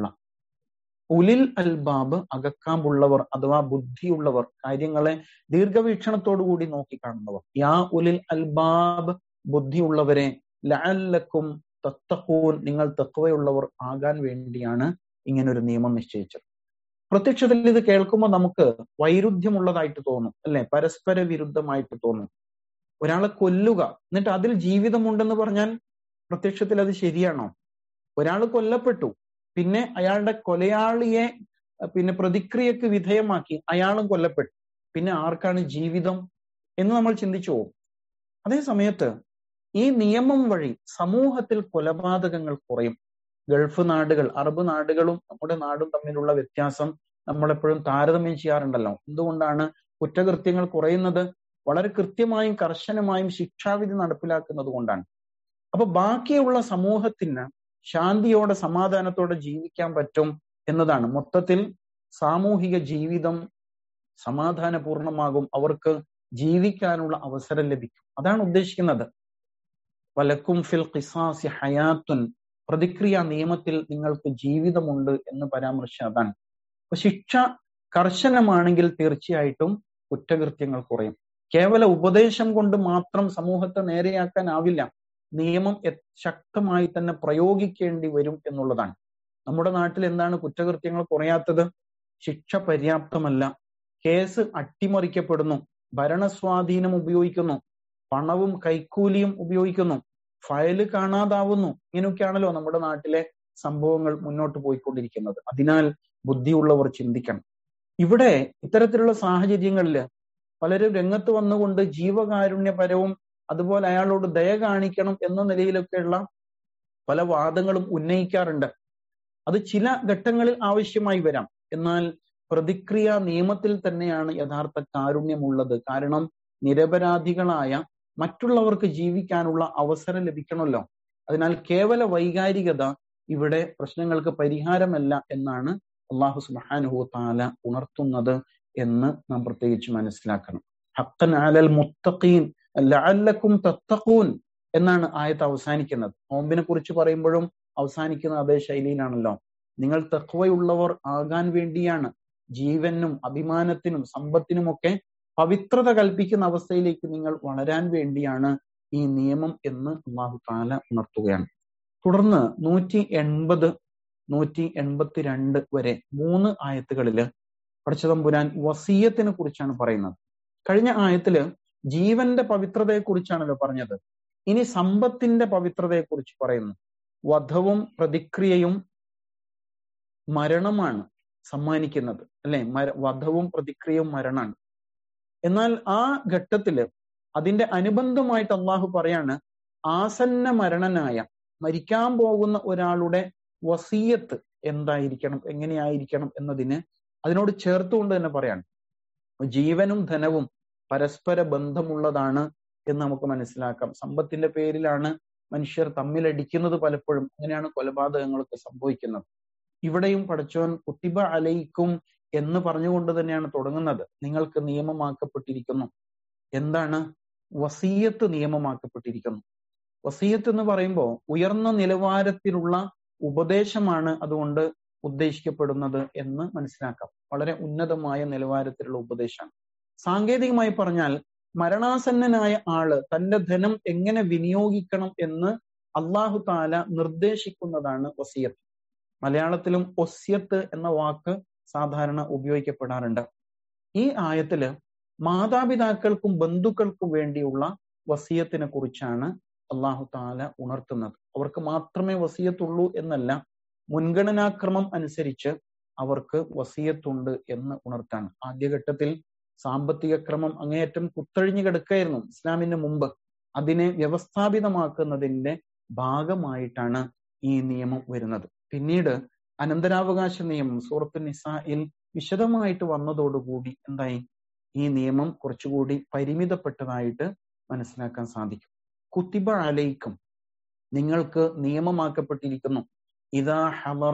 ഉലിൽ അൽബാബ് അകക്കാമ്പുള്ളവർ അഥവാ ബുദ്ധിയുള്ളവർ കാര്യങ്ങളെ ദീർഘവീക്ഷണത്തോടുകൂടി നോക്കിക്കാണുന്നവർ. യാ ഉലിൽ അൽബാബ് ബുദ്ധിയുള്ളവരെ ലഅല്ലക്കും തത്തഖൂൻ നിങ്ങൾ തഖ്വയുള്ളവർ ആകാൻ വേണ്ടിയാണ് ഇങ്ങനൊരു നിയമം നിശ്ചയിച്ചത്. പ്രത്യക്ഷത്തിൽ ഇത് കേൾക്കുമ്പോൾ നമുക്ക് വൈരുദ്ധ്യമുള്ളതായിട്ട് തോന്നും അല്ലെ, പരസ്പര വിരുദ്ധമായിട്ട് തോന്നും. ഒരാളെ കൊല്ലുക എന്നിട്ട് അതിൽ ജീവിതമുണ്ടെന്ന് പറഞ്ഞാൽ പ്രത്യക്ഷത്തിൽ അത് ശരിയാണോ? ഒരാൾ കൊല്ലപ്പെട്ടു, പിന്നെ അയാളുടെ കൊലയാളിയെ പ്രതിക്രിയക്ക് വിധേയമാക്കി അയാളും കൊല്ലപ്പെട്ടു, പിന്നെ ആർക്കാണ് ജീവിതം എന്ന് നമ്മൾ ചിന്തിച്ചു പോകും. അതേ സമയത്ത് ഈ നിയമം വഴി സമൂഹത്തിൽ കൊലപാതകങ്ങൾ കുറയും. ഗൾഫ് നാടുകൾ അറബ് നാടുകളും നമ്മുടെ നാടും തമ്മിലുള്ള വ്യത്യാസം നമ്മളെപ്പോഴും താരതമ്യം ചെയ്യാറുണ്ടല്ലോ. എന്തുകൊണ്ടാണ് കുറ്റകൃത്യങ്ങൾ കുറയുന്നത്? വളരെ കൃത്യമായും കർശനമായും ശിക്ഷാവിധി നടപ്പിലാക്കുന്നത് കൊണ്ടാണ്. അപ്പൊ ബാക്കിയുള്ള സമൂഹത്തിന് ശാന്തിയോടെ സമാധാനത്തോടെ ജീവിക്കാൻ പറ്റും എന്നതാണ്. മൊത്തത്തിൽ സാമൂഹിക ജീവിതം സമാധാനപൂർണമാകും, അവർക്ക് ജീവിക്കാനുള്ള അവസരം ലഭിക്കും. അതാണ് ഉദ്ദേശിക്കുന്നത്. വലക്കും ഫിൽ ഖിസാസി ഹയാത്തുൻ പ്രതിക്രിയ നിയമത്തിൽ നിങ്ങൾക്ക് ജീവിതമുണ്ട് എന്ന് പരാമർശം അതാണ്. അപ്പൊ ശിക്ഷ കർശനമാണെങ്കിൽ തീർച്ചയായിട്ടും കുറ്റകൃത്യങ്ങൾ കുറയും. കേവല ഉപദേശം കൊണ്ട് മാത്രം സമൂഹത്തെ നേരെയാക്കാനാവില്ല. നിയമം ശക്തമായി തന്നെ പ്രയോഗിക്കേണ്ടി വരും എന്നുള്ളതാണ്. നമ്മുടെ നാട്ടിൽ എന്താണ് കുറ്റകൃത്യങ്ങൾ കുറയാത്തത്? ശിക്ഷ പര്യാപ്തമല്ല, കേസ് അട്ടിമറിക്കപ്പെടുന്നു, ഭരണസ്വാധീനം ഉപയോഗിക്കുന്നു, പണവും കൈക്കൂലിയും ഉപയോഗിക്കുന്നു, ഫയല് കാണാതാവുന്നു. ഇങ്ങനെയൊക്കെയാണല്ലോ നമ്മുടെ നാട്ടിലെ സംഭവങ്ങൾ മുന്നോട്ട് പോയിക്കൊണ്ടിരിക്കുന്നത്. അതിനാൽ ബുദ്ധിയുള്ളവർ ചിന്തിക്കണം. ഇവിടെ ഇത്തരത്തിലുള്ള സാഹചര്യങ്ങളിൽ പലരും രംഗത്ത് വന്നുകൊണ്ട് ജീവകാരുണ്യപരവും അതുപോലെ അയാളോട് ദയ കാണിക്കണം എന്ന നിലയിലൊക്കെയുള്ള പല വാദങ്ങളും ഉന്നയിക്കാറുണ്ട്. അത് ചില ഘട്ടങ്ങളിൽ ആവശ്യമായി വരാം. എന്നാൽ പ്രതിക്രിയ നിയമത്തിൽ തന്നെയാണ് യഥാർത്ഥ കാരുണ്യമുള്ളത്. കാരണം നിരപരാധികളായ മറ്റുള്ളവർക്ക് ജീവിക്കാനുള്ള അവസരം ലഭിക്കണമല്ലോ. അതിനാൽ കേവല വൈകാരികത ഇവിടെ പ്രശ്നങ്ങൾക്ക് പരിഹാരമല്ല എന്നാണ് അല്ലാഹു സുബ്ഹാനഹു തആല ഉണർത്തുന്നത് എന്ന് നാം പ്രത്യേകിച്ച് മനസ്സിലാക്കണം. ഹഖ്ഖൻ അലൽ മുത്തഖീൻ ലഅല്ലക്കും തത്തഖൂൻ എന്നാണ് ആയത്ത് അവസാനിക്കുന്നത്. നോമ്പിനെ കുറിച്ച് പറയുമ്പോഴും അവസാനിക്കുന്ന അതേ ശൈലിയിലാണല്ലോ. നിങ്ങൾ തഖ്വയുള്ളവർ ആകാൻ വേണ്ടിയാണ്, ജീവനും അഭിമാനത്തിനും സമ്പത്തിനുമൊക്കെ പവിത്രത കൽപ്പിക്കുന്ന അവസ്ഥയിലേക്ക് നിങ്ങൾ വളരാൻ വേണ്ടിയാണ് ഈ നിയമം എന്ന് അല്ലാഹു തആല ഉണർത്തുകയാണ്. തുടർന്ന് 180, 182 വരെ 3 ആയത്തുകളില് പടച്ചതമ്പുരാൻ വസിയത്തിനെ കുറിച്ചാണ് പറയുന്നത്. കഴിഞ്ഞ ആയത്തില് ജീവന്റെ പവിത്രതയെ കുറിച്ചാണല്ലോ പറഞ്ഞത്. ഇനി സമ്പത്തിന്റെ പവിത്രതയെ കുറിച്ച് പറയുന്നു. വധവും പ്രതിക്രിയയും മരണമാണ് സമ്മാനിക്കുന്നത്, അല്ലെ? വധവും പ്രതിക്രിയയും മരണമാണ്. എന്നാൽ ആ ഘട്ടത്തില് അതിന്റെ അനുബന്ധമായിട്ട് അള്ളാഹു പറയാണ്, ആസന്ന മരണനായ മരിക്കാൻ പോകുന്ന ഒരാളുടെ വസിയത്ത് എന്തായിരിക്കണം, എങ്ങനെയായിരിക്കണം എന്നതിന് അതിനോട് ചേർത്തുകൊണ്ട് തന്നെ പറയാണ്. ജീവനും ധനവും പരസ്പര ബന്ധമുള്ളതാണ് എന്ന് നമുക്ക് മനസ്സിലാക്കാം. സമ്പത്തിന്റെ പേരിലാണ് മനുഷ്യർ തമ്മിലടിക്കുന്നത്. പലപ്പോഴും അങ്ങനെയാണ് കൊലപാതകങ്ങളൊക്കെ സംഭവിക്കുന്നത്. ഇവിടെയും പടച്ചോൻ കുത്തിബ അലൈക്കും എന്ന് പറഞ്ഞുകൊണ്ട് തന്നെയാണ് തുടങ്ങുന്നത്. നിങ്ങൾക്ക് നിയമമാക്കപ്പെട്ടിരിക്കുന്നു. എന്താണ്? വസിയത്ത് നിയമമാക്കപ്പെട്ടിരിക്കുന്നു. വസിയത്ത് എന്ന് പറയുമ്പോൾ ഉയർന്ന നിലവാരത്തിലുള്ള ഉപദേശമാണ് അതുകൊണ്ട് ഉദ്ദേശിക്കപ്പെടുന്നത് എന്ന് മനസ്സിലാക്കാം. വളരെ ഉന്നതമായ നിലവാരത്തിലുള്ള ഉപദേശമാണ്. സാങ്കേതികമായി പറഞ്ഞാൽ മരണാസന്നനായ ആള് തന്റെ ധനം എങ്ങനെ വിനിയോഗിക്കണം എന്ന് അള്ളാഹു താല നിർദ്ദേശിക്കുന്നതാണ് വസിയത്ത്. മലയാളത്തിലും ഒസ്യത്ത് എന്ന വാക്ക് സാധാരണ ഉപയോഗിക്കപ്പെടാറുണ്ട്. ഈ ആയത്തില് മാതാപിതാക്കൾക്കും ബന്ധുക്കൾക്കും വേണ്ടിയുള്ള വസിയത്തിനെ കുറിച്ചാണ് അള്ളാഹു താല ഉണർത്തുന്നത്. അവർക്ക് മാത്രമേ വസിയത്തുള്ളൂ എന്നല്ല, മുൻഗണനാക്രമം അനുസരിച്ച് അവർക്ക് വസിയത്തുണ്ട് എന്ന് ഉണർത്താണ്. ആദ്യഘട്ടത്തിൽ സാമ്പത്തിക ക്രമം അങ്ങേയറ്റം കുത്തഴിഞ്ഞു കിടക്കുകയായിരുന്നു ഇസ്ലാമിന് മുമ്പ്. അതിനെ വ്യവസ്ഥാപിതമാക്കുന്നതിന്റെ ഭാഗമായിട്ടാണ് ഈ നിയമം വരുന്നത്. പിന്നീട് അനന്തരാവകാശ നിയമം സൂറത്തുൻ നിസായിൽ വിശദമായിട്ട് വന്നതോടുകൂടി എന്തായി? ഈ നിയമം കുറച്ചുകൂടി പരിമിതപ്പെട്ടതായിട്ട് മനസ്സിലാക്കാൻ സാധിക്കും. കുത്തിബ അലൈക്കും, നിങ്ങൾക്ക് നിയമമാക്കപ്പെട്ടിരിക്കുന്നു. ഇദാ ഹളറ,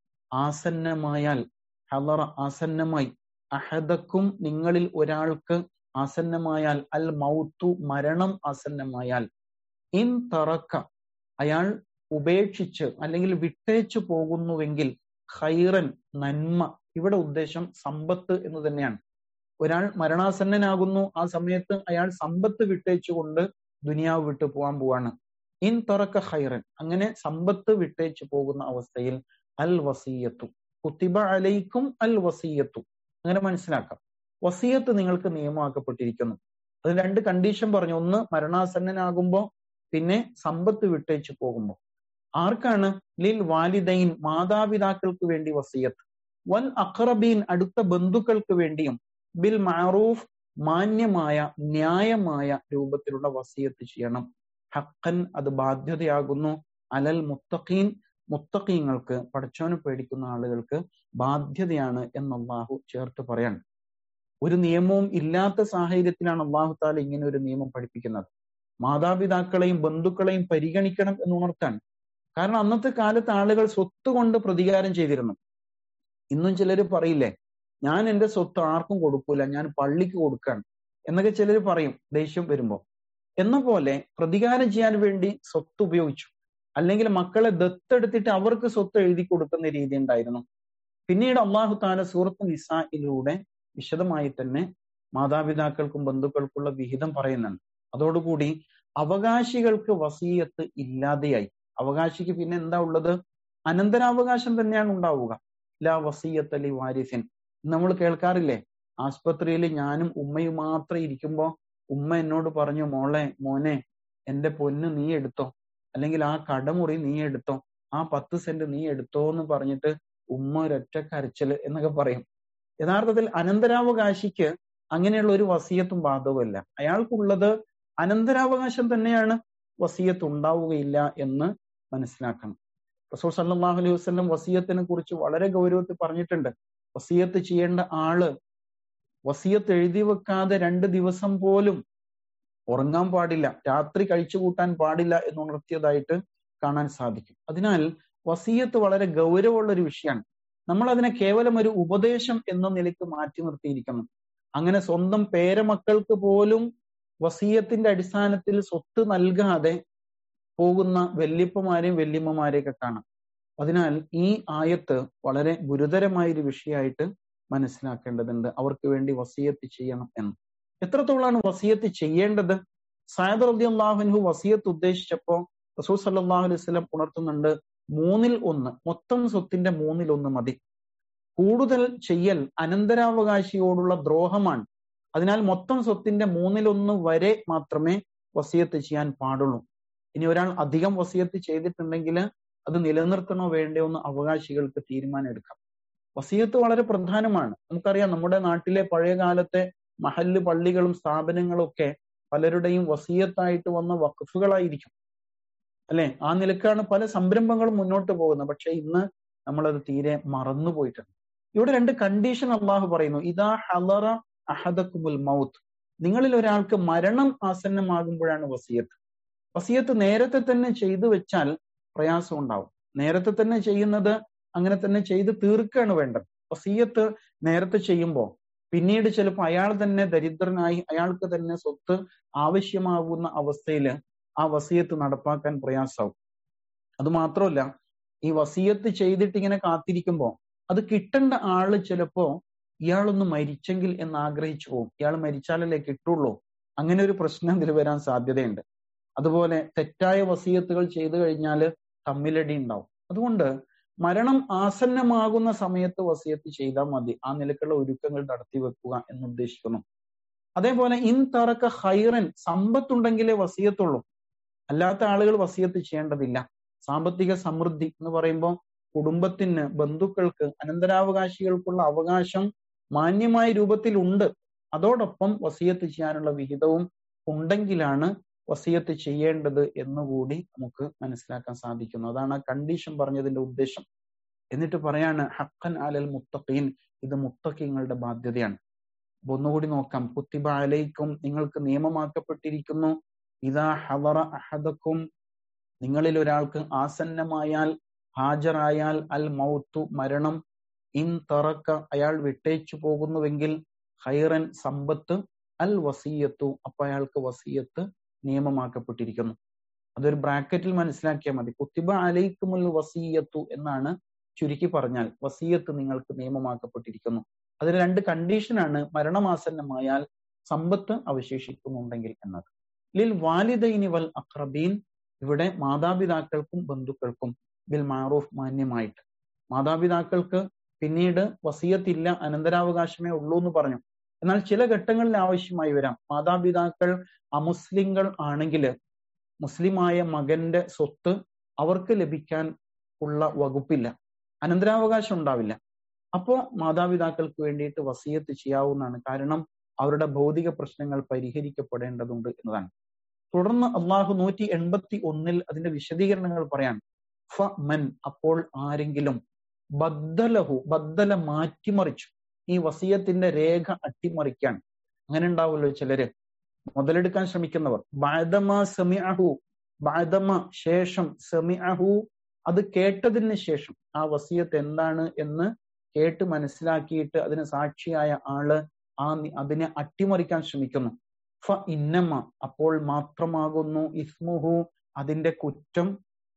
ആസന്നമായാൽ, ഹളറ ആസന്നമായി, അഹദക്കും നിങ്ങളിൽ ഒരാൾക്ക് ആസന്നമായാൽ, അൽ മൗത്തു മരണം ആസന്നമായാൽ, ഇൻ തറക്ക അയാൾ ഉപേക്ഷിച്ച് അല്ലെങ്കിൽ വിട്ടേച്ചു പോകുന്നുവെങ്കിൽ, ഖൈറൻ നന്മ, ഇവിടെ ഉദ്ദേശം സമ്പത്ത് എന്ന് തന്നെയാണ്. ഒരാൾ മരണാസന്നനാകുന്നു, ആ സമയത്ത് അയാൾ സമ്പത്ത് വിട്ടേച്ചുകൊണ്ട് ദുനിയാവ് വിട്ടു പോവാണ്. ഇൻ തറക്ക ഖൈറൻ, അങ്ങനെ സമ്പത്ത് വിട്ടേച്ചു പോകുന്ന അവസ്ഥയിൽ അൽ വസിയത്തു, കുത്തിബ അലൈക്കും അൽ വസിയത്തു, അങ്ങനെ മനസ്സിലാക്കാം. വസിയത്ത് നിങ്ങൾക്ക് നിയമമാക്കപ്പെട്ടിരിക്കുന്നു. അത് രണ്ട് കണ്ടീഷൻ പറഞ്ഞു. ഒന്ന് മരണാസന്നനാകുമ്പോ, പിന്നെ സമ്പത്ത് വിട്ടേച്ചു പോകുമ്പോ. ആർക്കാണ്? ലിൽ വാലിദൈൻ, മാതാപിതാക്കൾക്ക് വേണ്ടി വസിയത്ത്, വൽ അഖറബീൻ, അടുത്ത ബന്ധുക്കൾക്ക് വേണ്ടിയും, ബിൽ മഅറൂഫ്, മാന്യമായ ന്യായമായ രൂപത്തിലുള്ള വസിയത്ത് ചെയ്യണം. ഹഖൻ, അത് ബാധ്യതയാകുന്നു. അലൽ മുത്തഖീൻ, മുത്തഖീങ്ങൾക്ക്, പടച്ചോനെ പേടിക്കുന്ന ആളുകൾക്ക് ബാധ്യതയാണ് എന്ന് അള്ളാഹു ചേർത്ത് പറയാണ്. ഒരു നിയമവും ഇല്ലാത്ത സാഹചര്യത്തിലാണ് അള്ളാഹു താല ഇങ്ങനെ ഒരു നിയമം പഠിപ്പിക്കുന്നത്. മാതാപിതാക്കളെയും ബന്ധുക്കളെയും പരിഗണിക്കണം എന്ന് ഉണർത്താണ്. കാരണം അന്നത്തെ കാലത്ത് ആളുകൾ സ്വത്ത് കൊണ്ട് പ്രതികാരം ചെയ്തിരുന്നു. ഇന്നും ചിലർ പറയില്ലേ, ഞാൻ എന്റെ സ്വത്ത് ആർക്കും കൊടുക്കൂല, ഞാൻ പള്ളിക്ക് കൊടുക്കാണ് എന്നൊക്കെ ചിലർ പറയും ദേഷ്യം വരുമ്പോ. എന്ന പോലെ പ്രതികാരം ചെയ്യാൻ വേണ്ടി സ്വത്ത് ഉപയോഗിച്ചു. അല്ലെങ്കിൽ മക്കളെ ദത്തെടുത്തിട്ട് അവർക്ക് സ്വത്ത് എഴുതി കൊടുക്കുന്ന രീതി ഉണ്ടായിരുന്നു. പിന്നീട് അള്ളാഹു താല സൂറത്ത് നിസായിലൂടെ വിശദമായി തന്നെ മാതാപിതാക്കൾക്കും ബന്ധുക്കൾക്കുള്ള വിഹിതം പറയുന്നുണ്ട്. അതോടുകൂടി അവകാശികൾക്ക് വസീയത്ത് ഇല്ലാതെയായി. അവകാശിക്ക് പിന്നെ എന്താ ഉള്ളത്? അനന്തരാവകാശം തന്നെയാണ് ഉണ്ടാവുക. ലാ വസീയത്ത് ലി വാരിസിൻ. നമ്മൾ കേൾക്കാറില്ലേ, ആസ്പത്രിയിൽ ഞാനും ഉമ്മയും മാത്രം ഇരിക്കുമ്പോ ഉമ്മ എന്നോട് പറഞ്ഞു, മോനെ എന്റെ പൊന്ന് നീ എടുത്തോ, അല്ലെങ്കിൽ ആ കടമുറി നീ എടുത്തോ, ആ 10 സെന്റ് നീ എടുത്തോ എന്ന് പറഞ്ഞിട്ട് ഉമ്മ ഒരൊറ്റ കരച്ചില് എന്നൊക്കെ പറയും. യഥാർത്ഥത്തിൽ അനന്തരാവകാശിക്ക് അങ്ങനെയുള്ള ഒരു വസീയത്തും ബാധകമല്ല. അയാൾക്കുള്ളത് അനന്തരാവകാശം തന്നെയാണ്, വസീയത്ത് ഉണ്ടാവുകയില്ല എന്ന് മനസ്സിലാക്കണം. റസൂൽ സല്ലല്ലാഹു അലൈഹി വസല്ലം വസീയത്തിനെ കുറിച്ച് വളരെ ഗൗരവത്തിൽ പറഞ്ഞിട്ടുണ്ട്. വസീയത്ത് ചെയ്യേണ്ട ആള് വസീയത്ത് എഴുതി വെക്കാതെ 2 ദിവസം പോലും ഉറങ്ങാൻ പാടില്ല, രാത്രി കഴിച്ചു കൂട്ടാൻ പാടില്ല എന്ന് ഉണർത്തിയതായിട്ട് കാണാൻ സാധിക്കും. അതിനാൽ വസീയത്ത് വളരെ ഗൗരവമുള്ള ഒരു വിഷയമാണ്. നമ്മൾ അതിനെ കേവലം ഒരു ഉപദേശം എന്ന നിലയ്ക്ക് മാറ്റി നിർത്തിയിരിക്കുന്നു. അങ്ങനെ സ്വന്തം പേരമക്കൾക്ക് പോലും വസീയത്തിന്റെ അടിസ്ഥാനത്തിൽ സ്വത്ത് നൽകാതെ പോകുന്ന വല്യപ്പമാരെയും വല്യമ്മമാരെയൊക്കെ കാണാം. അതിനാൽ ഈ ആയത്ത് വളരെ ഗുരുതരമായ ഒരു വിഷയമായിട്ട് മനസ്സിലാക്കേണ്ടതുണ്ട്. അവർക്ക് വേണ്ടി വസീയത്ത് ചെയ്യണം എന്ന്. എത്രത്തോളാണ് വസീയത്ത് ചെയ്യേണ്ടത്? സഅദ് റളിയല്ലാഹു അൻഹു വസീയത്ത് ഉദ്ദേശിച്ചപ്പോ റസൂൽ സല്ലല്ലാഹു അലൈഹി വസല്ലം ഉണർത്തുന്നുണ്ട്, 1/3, മൊത്തം സ്വത്തിന്റെ 1/3 മതി. കൂടുതൽ ചെയ്യൽ അനന്തരാവകാശിയോടുള്ള ദ്രോഹമാണ്. അതിനാൽ മൊത്തം സ്വത്തിന്റെ 1/3 വരെ മാത്രമേ വസീയത്ത് ചെയ്യാൻ പാടുള്ളൂ. ഇനി ഒരാൾ അധികം വസിയത്ത് ചെയ്തിട്ടുണ്ടെങ്കിൽ അത് നിലനിർത്തണോ വേണ്ടയോ എന്ന് അവകാശികൾക്ക് തീരുമാനം എടുക്കാം. വസിയത്ത് വളരെ പ്രധാനമാണ്. നമുക്കറിയാം, നമ്മുടെ നാട്ടിലെ പഴയ കാലത്തെ മഹല്ല് പള്ളികളും സ്ഥാപനങ്ങളും ഒക്കെ പലരുടെയും വസിയത്തായിട്ട് വന്ന വഖഫുകളായിരിക്കും, അല്ലെ? ആ നിലക്കാണ് പല സംരംഭങ്ങളും മുന്നോട്ട് പോകുന്നത്. പക്ഷെ ഇന്ന് നമ്മളത് തീരെ മറന്നുപോയിട്ടുണ്ട്. ഇവിടെ രണ്ട് കണ്ടീഷൻ അള്ളാഹു പറയുന്നു. ഇദാ ഹളറ അഹദകുമുൽ മൗത്ത്, നിങ്ങളിൽ ഒരാൾക്ക് മരണം ആസന്നമാകുമ്പോഴാണ് വസിയത്ത്. വസിയത്ത് നേരത്തെ തന്നെ ചെയ്തു വെച്ചാൽ പ്രയാസം ഉണ്ടാവും. നേരത്തെ തന്നെ ചെയ്യുന്നത് അങ്ങനെ തന്നെ ചെയ്ത് തീർക്കുകയാണ് വേണ്ടത്. വസിയത്ത് നേരത്തെ ചെയ്യുമ്പോൾ പിന്നീട് ചിലപ്പോൾ അയാൾ തന്നെ ദരിദ്രനായി അയാൾക്ക് തന്നെ സ്വത്ത് ആവശ്യമാകുന്ന അവസ്ഥയിൽ ആ വസിയത്ത് നടപ്പാക്കാൻ പ്രയാസമാവും. അത് മാത്രമല്ല, ഈ വസിയത്ത് ചെയ്തിട്ട് ഇങ്ങനെ കാത്തിരിക്കുമ്പോൾ അത് കിട്ടേണ്ട ആള് ചിലപ്പോ ഇയാളൊന്ന് മരിച്ചെങ്കിൽ എന്ന് ആഗ്രഹിച്ചു പോകും. ഇയാൾ മരിച്ചാലല്ലേ കിട്ടുള്ളൂ. അങ്ങനെ ഒരു പ്രശ്നം ഇതിൽ വരാൻ സാധ്യതയുണ്ട്. അതുപോലെ തെറ്റായ വസിയത്തുകൾ ചെയ്തു കഴിഞ്ഞാൽ തമ്മിലടി ഉണ്ടാവും. അതുകൊണ്ട് മരണം ആസന്നമാകുന്ന സമയത്ത് വസിയത്ത് ചെയ്താൽ മതി. ആ നിലക്കുള്ള ഒരുക്കങ്ങൾ നടത്തി വെക്കുക എന്ന് ഉദ്ദേശിക്കുന്നു. അതേപോലെ ഇൻ തറക്ക ഖൈറൻ, സമ്പത്തുണ്ടെങ്കിലേ വസിയത്തുള്ളൂ. അല്ലാത്ത ആളുകൾ വസിയത്ത് ചെയ്യേണ്ടതില്ല. സാമ്പത്തിക സമൃദ്ധി എന്ന് പറയുമ്പോൾ കുടുംബത്തിന്, ബന്ധുക്കൾക്ക്, അനന്തരാവകാശികൾക്കുള്ള അവകാശം മാന്യമായ രൂപത്തിൽ ഉണ്ട്. അതോടൊപ്പം വസിയത്ത് ചെയ്യാനുള്ള വിഹിതവും ഉണ്ടെങ്കിലാണ് വസിയത്ത് ചെയ്യേണ്ടത് എന്നുകൂടി നമുക്ക് മനസ്സിലാക്കാൻ സാധിക്കുന്നു. അതാണ് ആ കണ്ടീഷൻ പറഞ്ഞതിന്റെ ഉദ്ദേശം. എന്നിട്ട് പറയാണ് ഹഖൻ അലൽ മുത്തഖീൻ, ഇത് മുത്തഖീങ്ങളുടെ ബാധ്യതയാണ്. ഒന്നുകൂടി നോക്കാം. കുത്തിബ അലൈക്കും, നിങ്ങൾക്ക് നിയമമാക്കപ്പെട്ടിരിക്കുന്നു. ഇദാ ഹളറ അഹദക്കും, നിങ്ങളിൽ ഒരാൾക്ക് ആസന്നമായാൽ, ഹാജരായാൽ, അൽ മൗത്തു, മരണം, ഇൻ തറക്ക, അയാൾ വിട്ടേച്ചു പോകുന്നുവെങ്കിൽ, ഖൈറൻ, സമ്പത്ത്, അൽ വസിയത്തു, അപ്പൊ അയാൾക്ക് വസിയത്ത് നിയമമാക്കപ്പെട്ടിരിക്കുന്നു. അതൊരു ബ്രാക്കറ്റിൽ മനസ്സിലാക്കിയാൽ മതി. കുത്തിബ അലൈക്കുമുൽ വസിയത്തു എന്നാണ് ചുരുക്കി പറഞ്ഞാൽ. വസിയത്ത് നിങ്ങൾക്ക് നിയമമാക്കപ്പെട്ടിരിക്കുന്നു. അതിന് രണ്ട് കണ്ടീഷനാണ്. മരണമാസന്നമായാൽ, സമ്പത്ത് അവശേഷിക്കുന്നുണ്ടെങ്കിൽ എന്നത്. ലിൽ വാലിദൈനി വൽ അഖ്റബീൻ, ഇവിടെ മാതാപിതാക്കൾക്കും ബന്ധുക്കൾക്കും ബിൽ മാറൂഫ്, മാന്യമായിട്ട്. മാതാപിതാക്കൾക്ക് പിന്നീട് വസിയത്തില്ല, അനന്തരാവകാശമേ ഉള്ളൂ എന്ന് പറഞ്ഞു. എന്നാൽ ചില ഘട്ടങ്ങളിൽ ആവശ്യമായി വരാം. മാതാപിതാക്കൾ അമുസ്ലിങ്ങൾ ആണെങ്കിൽ മുസ്ലിമായ മകന്റെ സ്വത്ത് അവർക്ക് ലഭിക്കാൻ ഉള്ള വകുപ്പില്ല, അനന്തരാവകാശം ഉണ്ടാവില്ല. അപ്പോ മാതാപിതാക്കൾക്ക് വേണ്ടിയിട്ട് വസിയത്ത് ചെയ്യാവുന്നതാണ്. കാരണം അവരുടെ ഭൗതിക പ്രശ്നങ്ങൾ പരിഹരിക്കപ്പെടേണ്ടതുണ്ട് എന്നതാണ്. തുടർന്ന് അള്ളാഹു 181 അതിന്റെ വിശദീകരണങ്ങൾ പറയാൻ. ഫ മൻ, അപ്പോൾ ആരെങ്കിലും, ബദ്ദലഹു, ബദ്ദല മാറ്റിമറിച്ചു, ഈ വസിയത്തിന്റെ രേഖ അട്ടിമറിക്കാൻ. അങ്ങനെ ഉണ്ടാവുമല്ലോ ചിലര്, മുതലെടുക്കാൻ ശ്രമിക്കുന്നവർ. ബഅദമ സമിഅഹു, ബഅദമ ശേഷം, സമിഅഹു അത് കേട്ടതിന് ശേഷം, ആ വസിയത്ത് എന്താണ് എന്ന് കേട്ട് മനസ്സിലാക്കിയിട്ട് അതിന് സാക്ഷിയായ ആള് അതിനെ അട്ടിമറിക്കാൻ ശ്രമിക്കുന്നു. ഫ ഇന്നമ, അപ്പോൾ മാത്രമാകുന്നു, ഇസ്മുഹു അതിന്റെ കുറ്റം,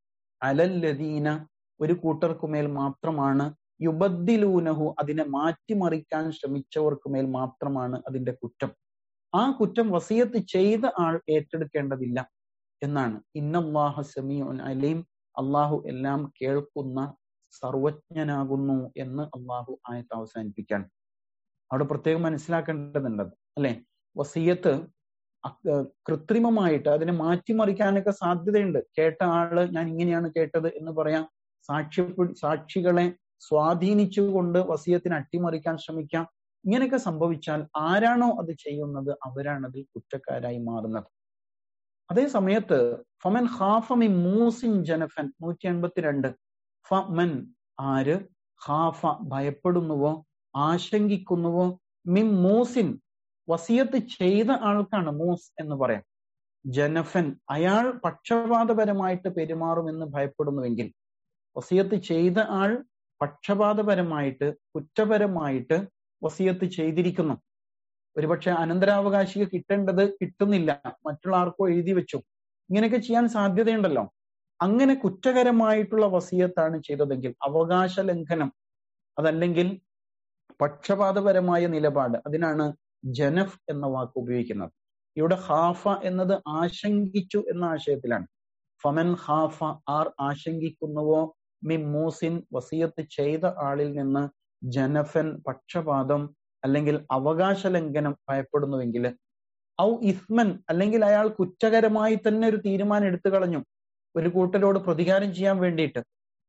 അലല്ലദീന ഒരു കൂട്ടർക്കുമേൽ മാത്രമാണ്, യുബദ്ദിലൂനഹു അതിനെ മാറ്റിമറിക്കാൻ ശ്രമിച്ചവർക്കുമേൽ മാത്രമാണ് അതിന്റെ കുറ്റം. ആ കുറ്റം വസിയത്ത് ചെയ്ത ആൾ ഏറ്റെടുക്കേണ്ടതില്ല എന്നാണ്. ഇന്നല്ലാഹ സമീഉൻ അലീം, അള്ളാഹു എല്ലാം കേൾക്കുന്ന സർവജ്ഞനാകുന്നു എന്ന് അള്ളാഹു ആയത്ത് അവസാനിപ്പിക്കാൻ. അവിടെ പ്രത്യേകം മനസ്സിലാക്കേണ്ടതുണ്ടത്, അല്ലെ? വസിയത്ത് കൃത്രിമമായിട്ട് അതിനെ മാറ്റിമറിക്കാനൊക്കെ സാധ്യതയുണ്ട്. കേട്ട ആള് ഞാൻ ഇങ്ങനെയാണ് കേട്ടത് എന്ന് പറയാം. സാക്ഷികളെ സ്വാധീനിച്ചുകൊണ്ട് വസിയത്തിനെ അട്ടിമറിക്കാൻ ശ്രമിക്കാം. ഇങ്ങനെയൊക്കെ സംഭവിച്ചാൽ ആരാണോ അത് ചെയ്യുന്നത് അവരാണ് അതിൽ കുറ്റക്കാരായി മാറുന്നത്. അതേ സമയത്ത് ഫമൻ ഖാഫ മിൻ മൂസിൻ ജനഫൻ 182, ഫമൻ ആര്, ഖാഫ ഭയപ്പെടുന്നുവോ, ആശങ്കിക്കുന്നുവോ, മിൻ മൂസിൻ വസിയത്ത് ചെയ്ത ആൾക്കാണ് മൂസ് എന്ന് പറയാം. ജനഫൻ അയാൾ പക്ഷപാതപരമായിട്ട് പെരുമാറുമെന്ന് ഭയപ്പെടുന്നുവെങ്കിൽ, വസിയത്ത് ചെയ്ത ആൾ പക്ഷപാതപരമായിട്ട്, കുറ്റപരമായിട്ട് വസിയത്ത് ചെയ്തിരിക്കുന്നു. ഒരുപക്ഷെ അനന്തരാവകാശിക്ക് കിട്ടേണ്ടത് കിട്ടുന്നില്ല, മറ്റുള്ള ആർക്കോ എഴുതി വെച്ചു, ഇങ്ങനെയൊക്കെ ചെയ്യാൻ സാധ്യതയുണ്ടല്ലോ. അങ്ങനെ കുറ്റകരമായിട്ടുള്ള വസിയത്താണ് ചെയ്തതെങ്കിൽ, അവകാശ ലംഘനം, അതല്ലെങ്കിൽ പക്ഷപാതപരമായ നിലപാട്, അതിനാണ് ജനഫ് എന്ന വാക്ക് ഉപയോഗിക്കുന്നത്. ഇവിടെ ഖാഫ എന്നത് ആശങ്കിച്ചു എന്ന ആശയത്തിലാണ്. ഫമൻ ഖാഫ ആർ ആശങ്കിക്കുന്നുവോ, മിൻ മൂസിൻ വസിയത്ത് ചെയ്ത ആളിൽ നിന്ന്, ജനഫൻ പക്ഷപാതം അല്ലെങ്കിൽ അവകാശ ലംഘനം ഭയപ്പെടുന്നുവെങ്കിൽ, ഔ ഇസ്മൻ, അല്ലെങ്കിൽ അയാൾ കുറ്റകരമായി തന്നെ ഒരു തീരുമാനം എടുത്തു കളഞ്ഞു ഒരു കൂട്ടരോട് പ്രതികാരം ചെയ്യാൻ വേണ്ടിയിട്ട്.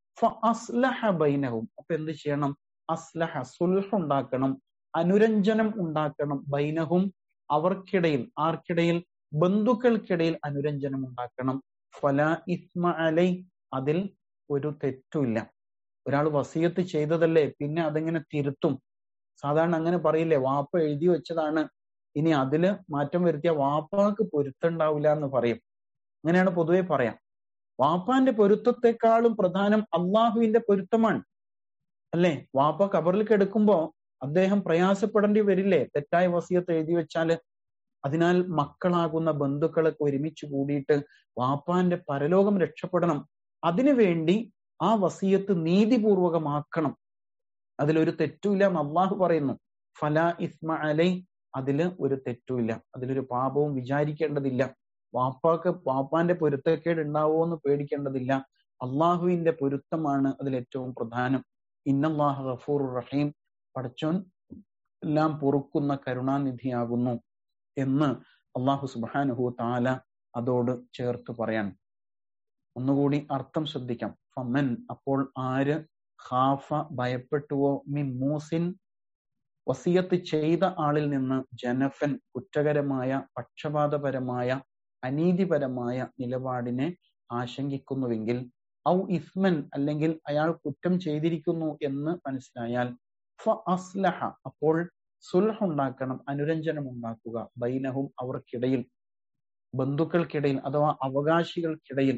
അസ്ലഹ ബൈനഹും, അപ്പൊ എന്ത് ചെയ്യണം? അസ്ലഹ, സുൽഹ് ഉണ്ടാക്കണം, അനുരഞ്ജനം ഉണ്ടാക്കണം. ബൈനഹും, അവർക്കിടയിൽ. ആർക്കിടയിൽ? ബന്ധുക്കൾക്കിടയിൽ അനുരഞ്ജനം ഉണ്ടാക്കണം. ഫലാ ഇസ്മ അലൈ, അതിൽ ഒരു തെറ്റുമില്ല. ഒരാൾ വസിയത്ത് ചെയ്തതല്ലേ, പിന്നെ അതെങ്ങനെ തിരുത്തും? സാധാരണ അങ്ങനെ പറയില്ലേ, വാപ്പ എഴുതി വെച്ചതാണ്, ഇനി അതില് മാറ്റം വരുത്തിയ വാപ്പാക്ക് പൊരുത്തണ്ടാവില്ല എന്ന് പറയും. അങ്ങനെയാണ് പൊതുവെ പറയാം. വാപ്പാന്റെ പൊരുത്തത്തെക്കാളും പ്രധാനം അള്ളാഹുവിന്റെ പൊരുത്തമാണ്, അല്ലേ? വാപ്പ ഖബറിൽ കിടക്കുമ്പോ അദ്ദേഹം പ്രയാസപ്പെടേണ്ടി വരില്ലേ തെറ്റായ വസിയത്ത് എഴുതി വെച്ചാല്? അതിനാൽ മക്കളാകുന്ന ബന്ധുക്കളൊക്കെ ഒരുമിച്ച് കൂടിയിട്ട് വാപ്പാന്റെ പരലോകം രക്ഷപ്പെടണം. അതിനുവേണ്ടി ആ വസിയത്ത് നീതിപൂർവകമാക്കണം. അതിലൊരു തെറ്റുമില്ല എന്ന് അള്ളാഹു പറയുന്നു. ഫലാ ഇസ്മ അലൈ, അതില് ഒരു തെറ്റുമില്ല, അതിലൊരു പാപവും വിചാരിക്കേണ്ടതില്ല. വാപ്പാന്റെ പൊരുത്തക്കേട് ഉണ്ടാവുമോ എന്ന് പേടിക്കേണ്ടതില്ല. അള്ളാഹുവിന്റെ പൊരുത്തമാണ് അതിൽ ഏറ്റവും പ്രധാനം. ഇന്നല്ലാഹ ഗഫൂറുർ റഹീം, പടച്ചോൻ എല്ലാം പൊറുക്കുന്ന കരുണാനിധിയാകുന്നു എന്ന് അള്ളാഹു സുബ്ഹാനഹു തആല അതോട് ചേർത്ത് പറയാൻ. ഒന്നുകൂടി അർത്ഥം ശ്രദ്ധിക്കാം. ഫമൻ, അപ്പോൾ ആര്, ഖാഫ ഭയപ്പെട്ടുവോ, മിൻ മൂസിൻ വസിയത്ത് ചെയ്ത ആളിൽ നിന്ന്, ജനഫൻ കുറ്റകരമായ പക്ഷപാതപരമായ അനീതിപരമായ നിലപാടിനെ ആശങ്കിക്കുന്നുവെങ്കിൽ, ഔ ഇസ്മൻ, അല്ലെങ്കിൽ അയാൾ കുറ്റം ചെയ്തിരിക്കുന്നു എന്ന് മനസ്സിലായാൽ, ഫ അസ്ലഹ, അപ്പോൾ സുൽഹ് ഉണ്ടാക്കണം, അനുരഞ്ജനം ഉണ്ടാക്കുക. ബൈനഹും, അവർക്കിടയിൽ, ബന്ധുക്കൾക്കിടയിൽ അഥവാ അവകാശികൾക്കിടയിൽ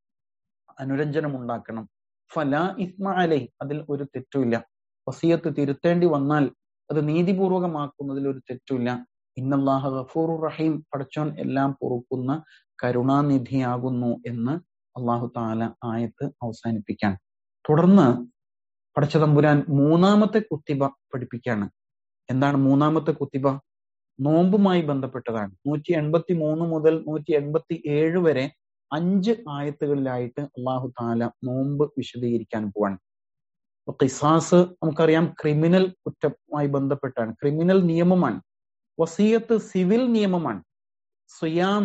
അനുരഞ്ജനം ഉണ്ടാക്കണം. ഫലാ ഇസ്മ അലൈ, അതിൽ ഒരു തെറ്റുമില്ല. വസിയത്ത് തിരുത്തേണ്ടി വന്നാൽ അത് നീതിപൂർവകമാക്കുന്നതിൽ ഒരു തെറ്റുമില്ല. ഇന്നല്ലാഹ ഗഫൂറുർ റഹീം, പടച്ചോൻ എല്ലാം പൊറുക്കുന്ന കരുണാനിധിയാകുന്നു എന്ന് അള്ളാഹു തആല ആയത്ത് അവസാനിപ്പിക്കാൻ. തുടർന്ന് പടച്ചതമ്പുരാൻ മൂന്നാമത്തെ കുത്തിബ പഠിപ്പിക്കാണ്. എന്താണ് മൂന്നാമത്തെ കുത്തിബ? നോമ്പുമായി ബന്ധപ്പെട്ടതാണ്. 183 മുതൽ 187 വരെ 5 ആയത്തുകളിലായിട്ട് അള്ളാഹു തആല നോമ്പ് വിശദീകരിക്കാൻ പോവാണ്. ഖിസാസ് നമുക്കറിയാം, ക്രിമിനൽ കുറ്റവുമായി ബന്ധപ്പെട്ടാണ്, ക്രിമിനൽ നിയമമാണ്. വസിയത്ത് സിവിൽ നിയമമാണ്. സിയാം,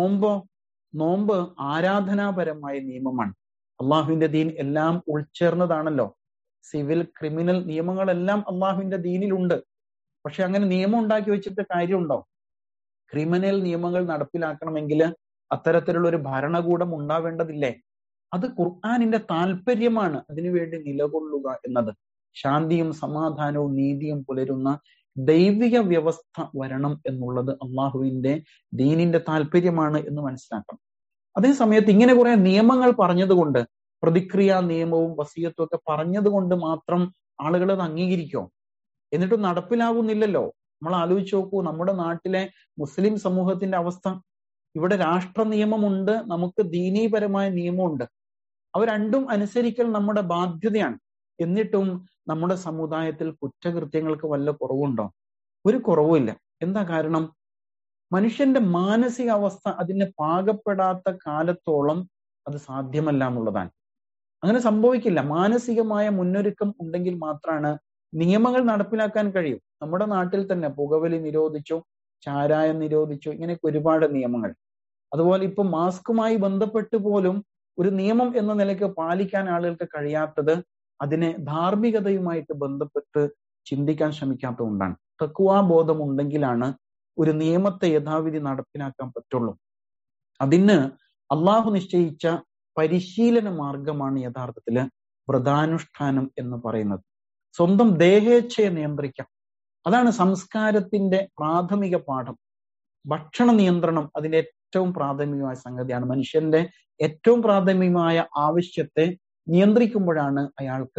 നോമ്പ് ആരാധനാപരമായ നിയമമാണ്. അള്ളാഹുവിന്റെ ദീൻ എല്ലാം ഉൾച്ചേർന്നതാണല്ലോ. സിവിൽ, ക്രിമിനൽ നിയമങ്ങളെല്ലാം അള്ളാഹുവിന്റെ ദീനിലുണ്ട്. പക്ഷെ അങ്ങനെ നിയമം ഉണ്ടാക്കി വെച്ചിട്ട് കാര്യമുണ്ടോ? ക്രിമിനൽ നിയമങ്ങൾ നടപ്പിലാക്കണമെങ്കിൽ അത്തരത്തിലുള്ള ഒരു ഭരണകൂടം ഉണ്ടാവേണ്ടതില്ലേ? അത് ഖുർആനിന്റെ താല്പര്യമാണ്, അതിനുവേണ്ടി നിലകൊള്ളുക എന്നത്. ശാന്തിയും സമാധാനവും നീതിയും പുലരുന്ന ദൈവിക വ്യവസ്ഥ വരണം എന്നുള്ളത് അള്ളാഹുവിന്റെ ദീനിന്റെ താല്പര്യമാണ് എന്ന് മനസ്സിലാക്കണം. അതേസമയത്ത് ഇങ്ങനെ കുറെ നിയമങ്ങൾ പറഞ്ഞതുകൊണ്ട്, പ്രതിക്രിയാ നിയമവും വസിയത്തും ഒക്കെ പറഞ്ഞതുകൊണ്ട് മാത്രം ആളുകൾ അത് അംഗീകരിക്കോ? എന്നിട്ടും നടപ്പിലാവുന്നില്ലല്ലോ. നമ്മൾ ആലോചിച്ച് നോക്കൂ, നമ്മുടെ നാട്ടിലെ മുസ്ലിം സമൂഹത്തിന്റെ അവസ്ഥ. ഇവിടെ രാഷ്ട്ര നിയമമുണ്ട്, നമുക്ക് ദീനീപരമായ നിയമമുണ്ട്. അവ രണ്ടും അനുസരിക്കൽ നമ്മുടെ ബാധ്യതയാണ്. എന്നിട്ടും നമ്മുടെ സമുദായത്തിൽ കുറ്റകൃത്യങ്ങൾക്ക് വല്ല കുറവുണ്ടോ? ഒരു കുറവുമില്ല. എന്താ കാരണം? മനുഷ്യന്റെ മാനസികാവസ്ഥ അതിന് പാകപ്പെടാത്ത കാലത്തോളം അത് സാധ്യമല്ല എന്നുള്ളതാണ്. അങ്ങനെ സംഭവിക്കില്ല. മാനസികമായ മുന്നൊരുക്കം ഉണ്ടെങ്കിൽ മാത്രമാണ് നിയമങ്ങൾ നടപ്പിലാക്കാൻ കഴിയും. നമ്മുടെ നാട്ടിൽ തന്നെ പുകവലി നിരോധിച്ചു, ചാരായം നിരോധിച്ചു, ഇങ്ങനെയൊക്കെ ഒരുപാട് നിയമങ്ങൾ. അതുപോലെ ഇപ്പൊ മാസ്കുമായി ബന്ധപ്പെട്ട് പോലും ഒരു നിയമം എന്ന നിലയ്ക്ക് പാലിക്കാൻ ആളുകൾക്ക് കഴിയാത്തത് അതിനെ ധാർമ്മികതയുമായിട്ട് ബന്ധപ്പെട്ട് ചിന്തിക്കാൻ ശ്രമിക്കാത്തതുകൊണ്ടാണ്. തഖ്വാ ബോധം ഉണ്ടെങ്കിലാണ് ഒരു നിയമത്തെ യഥാവിധി നടപ്പിലാക്കാൻ പറ്റുള്ളൂ. അതിന് അള്ളാഹു നിശ്ചയിച്ച പരിശീലന മാർഗമാണ് യഥാർത്ഥത്തില് വ്രതാനുഷ്ഠാനം എന്ന് പറയുന്നത്. സ്വന്തം ദേഹേച്ഛയെ നിയന്ത്രിക്കാം. അതാണ് സംസ്കാരത്തിന്റെ പ്രാഥമിക പാഠം. ഭക്ഷണ നിയന്ത്രണം അതിന്റെ ഏറ്റവും പ്രാഥമികമായ സംഗതിയാണ്. മനുഷ്യന്റെ ഏറ്റവും പ്രാഥമികമായ ആവശ്യത്തെ നിയന്ത്രിക്കുമ്പോഴാണ് അയാൾക്ക്